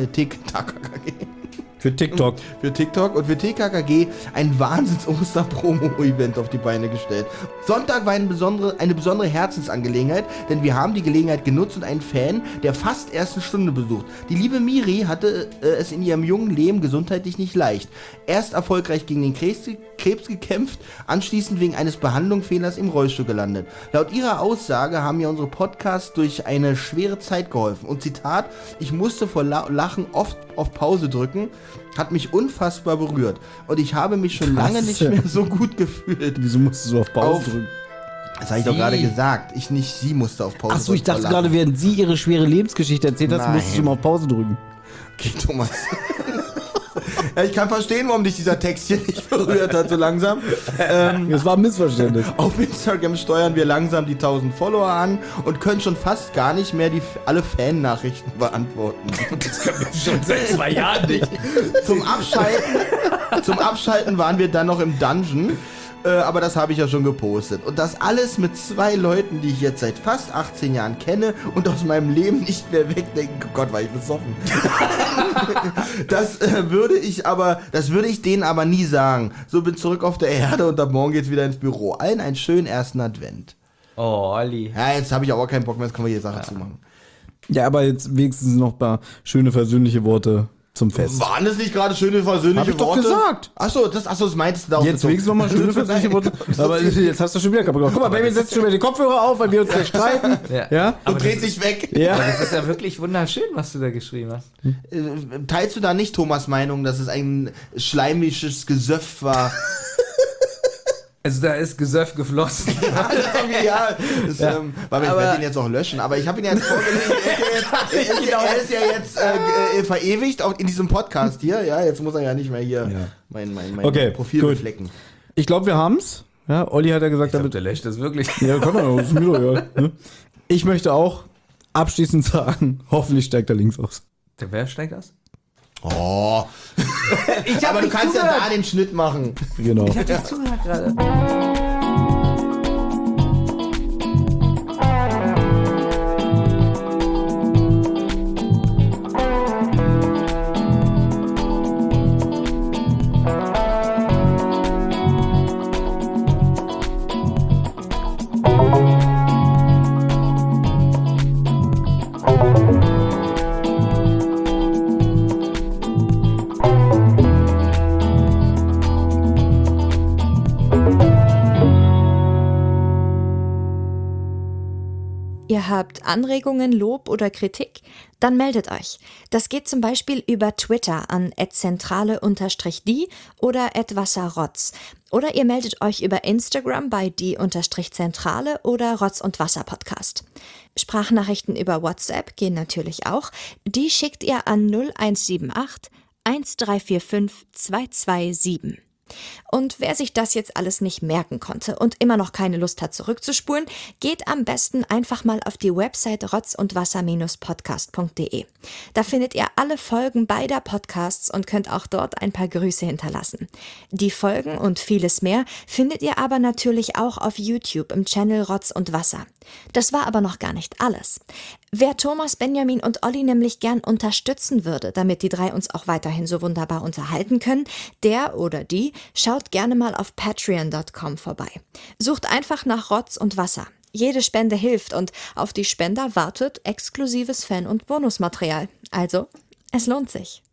Für TikTok. Für TikTok und für TKKG ein Wahnsinns-Oster-Promo-Event auf die Beine gestellt. Sonntag war eine besondere Herzensangelegenheit, denn wir haben die Gelegenheit genutzt und einen Fan der fast ersten Stunde besucht. Die liebe Miri hatte es in ihrem jungen Leben gesundheitlich nicht leicht. Erst erfolgreich gegen den Krebs gekämpft, anschließend wegen eines Behandlungsfehlers im Rollstuhl gelandet. Laut ihrer Aussage haben mir unsere Podcasts durch eine schwere Zeit geholfen. Und Zitat, ich musste vor Lachen oft auf Pause drücken, hat mich unfassbar berührt. Und ich habe mich schon lange nicht mehr so gut gefühlt. Wieso musstest du auf Pause drücken? Das habe ich doch gerade gesagt. Sie musste auf Pause drücken. Achso, ich dachte vor Lachen. gerade, während sie ihre schwere Lebensgeschichte erzählt hat, Nein. musstest du mal auf Pause drücken. Okay, Thomas. Ja, ich kann verstehen, warum dich dieser Text hier nicht berührt hat, so langsam. Das war ein Missverständnis. Auf Instagram steuern wir langsam die 1000 Follower an und können schon fast gar nicht mehr alle Fan-Nachrichten beantworten. Das können wir schon seit 2 Jahren nicht. Zum Abschalten waren wir dann noch im Dungeon. Aber das habe ich ja schon gepostet. Und das alles mit 2 Leuten, die ich jetzt seit fast 18 Jahren kenne und aus meinem Leben nicht mehr wegdenken. Oh Gott, war ich besoffen. Das würde ich denen aber nie sagen. So, bin zurück auf der Erde und ab morgen geht's wieder ins Büro. Allen einen schönen ersten Advent. Oh, Olli. Ja, jetzt habe ich aber keinen Bock mehr, jetzt können wir die Sache zumachen. Ja, aber jetzt wenigstens noch ein paar schöne versöhnliche Worte zum Fest. Waren das nicht gerade schöne versöhnliche Hab ich doch Worte? gesagt. Achso, das meintest du da auch. Jetzt wenigstens nochmal schöne versöhnliche Worte. Aber jetzt hast du schon wieder kaputt gemacht. Guck mal, Baby setzt schon wieder die Kopfhörer auf, weil wir uns gleich streiten. Ja? Und dreht sich weg. Ja. Aber das ist ja wirklich wunderschön, was du da geschrieben hast. Teilst du da nicht Thomas' Meinung, dass es ein schleimisches Gesöff war? Also da ist Gesöff geflossen. Aber ich werde ihn jetzt auch löschen, aber ich habe ihn jetzt vorgelesen, er ist ja jetzt verewigt auch in diesem Podcast hier, ja, jetzt muss er ja nicht mehr hier mein Profil beflecken. Ich glaube, wir haben's. Ja, Olli hat ja gesagt, damit. Der löscht das wirklich. Ja, kann man auch, ist mir doch egal, ne? Ich möchte auch abschließend sagen, hoffentlich steigt er links aus. Wer steigt das? Oh. Aber du kannst ja da den Schnitt machen. Genau. Ich hab dir zugehört gerade. Ihr habt Anregungen, Lob oder Kritik? Dann meldet euch. Das geht zum Beispiel über Twitter an @zentrale_die oder @wasserrotz. Oder ihr meldet euch über Instagram bei die_zentrale oder Rotz und Wasser Podcast. Sprachnachrichten über WhatsApp gehen natürlich auch. Die schickt ihr an 0178 1345 227. Und wer sich das jetzt alles nicht merken konnte und immer noch keine Lust hat zurückzuspulen, geht am besten einfach mal auf die Website rotzundwasser-podcast.de. Da findet ihr alle Folgen beider Podcasts und könnt auch dort ein paar Grüße hinterlassen. Die Folgen und vieles mehr findet ihr aber natürlich auch auf YouTube im Channel Rotz und Wasser. Das war aber noch gar nicht alles. Wer Thomas, Benjamin und Olli nämlich gern unterstützen würde, damit die drei uns auch weiterhin so wunderbar unterhalten können, der oder die schaut gerne mal auf patreon.com vorbei. Sucht einfach nach Rotz und Wasser. Jede Spende hilft und auf die Spender wartet exklusives Fan- und Bonusmaterial. Also, es lohnt sich.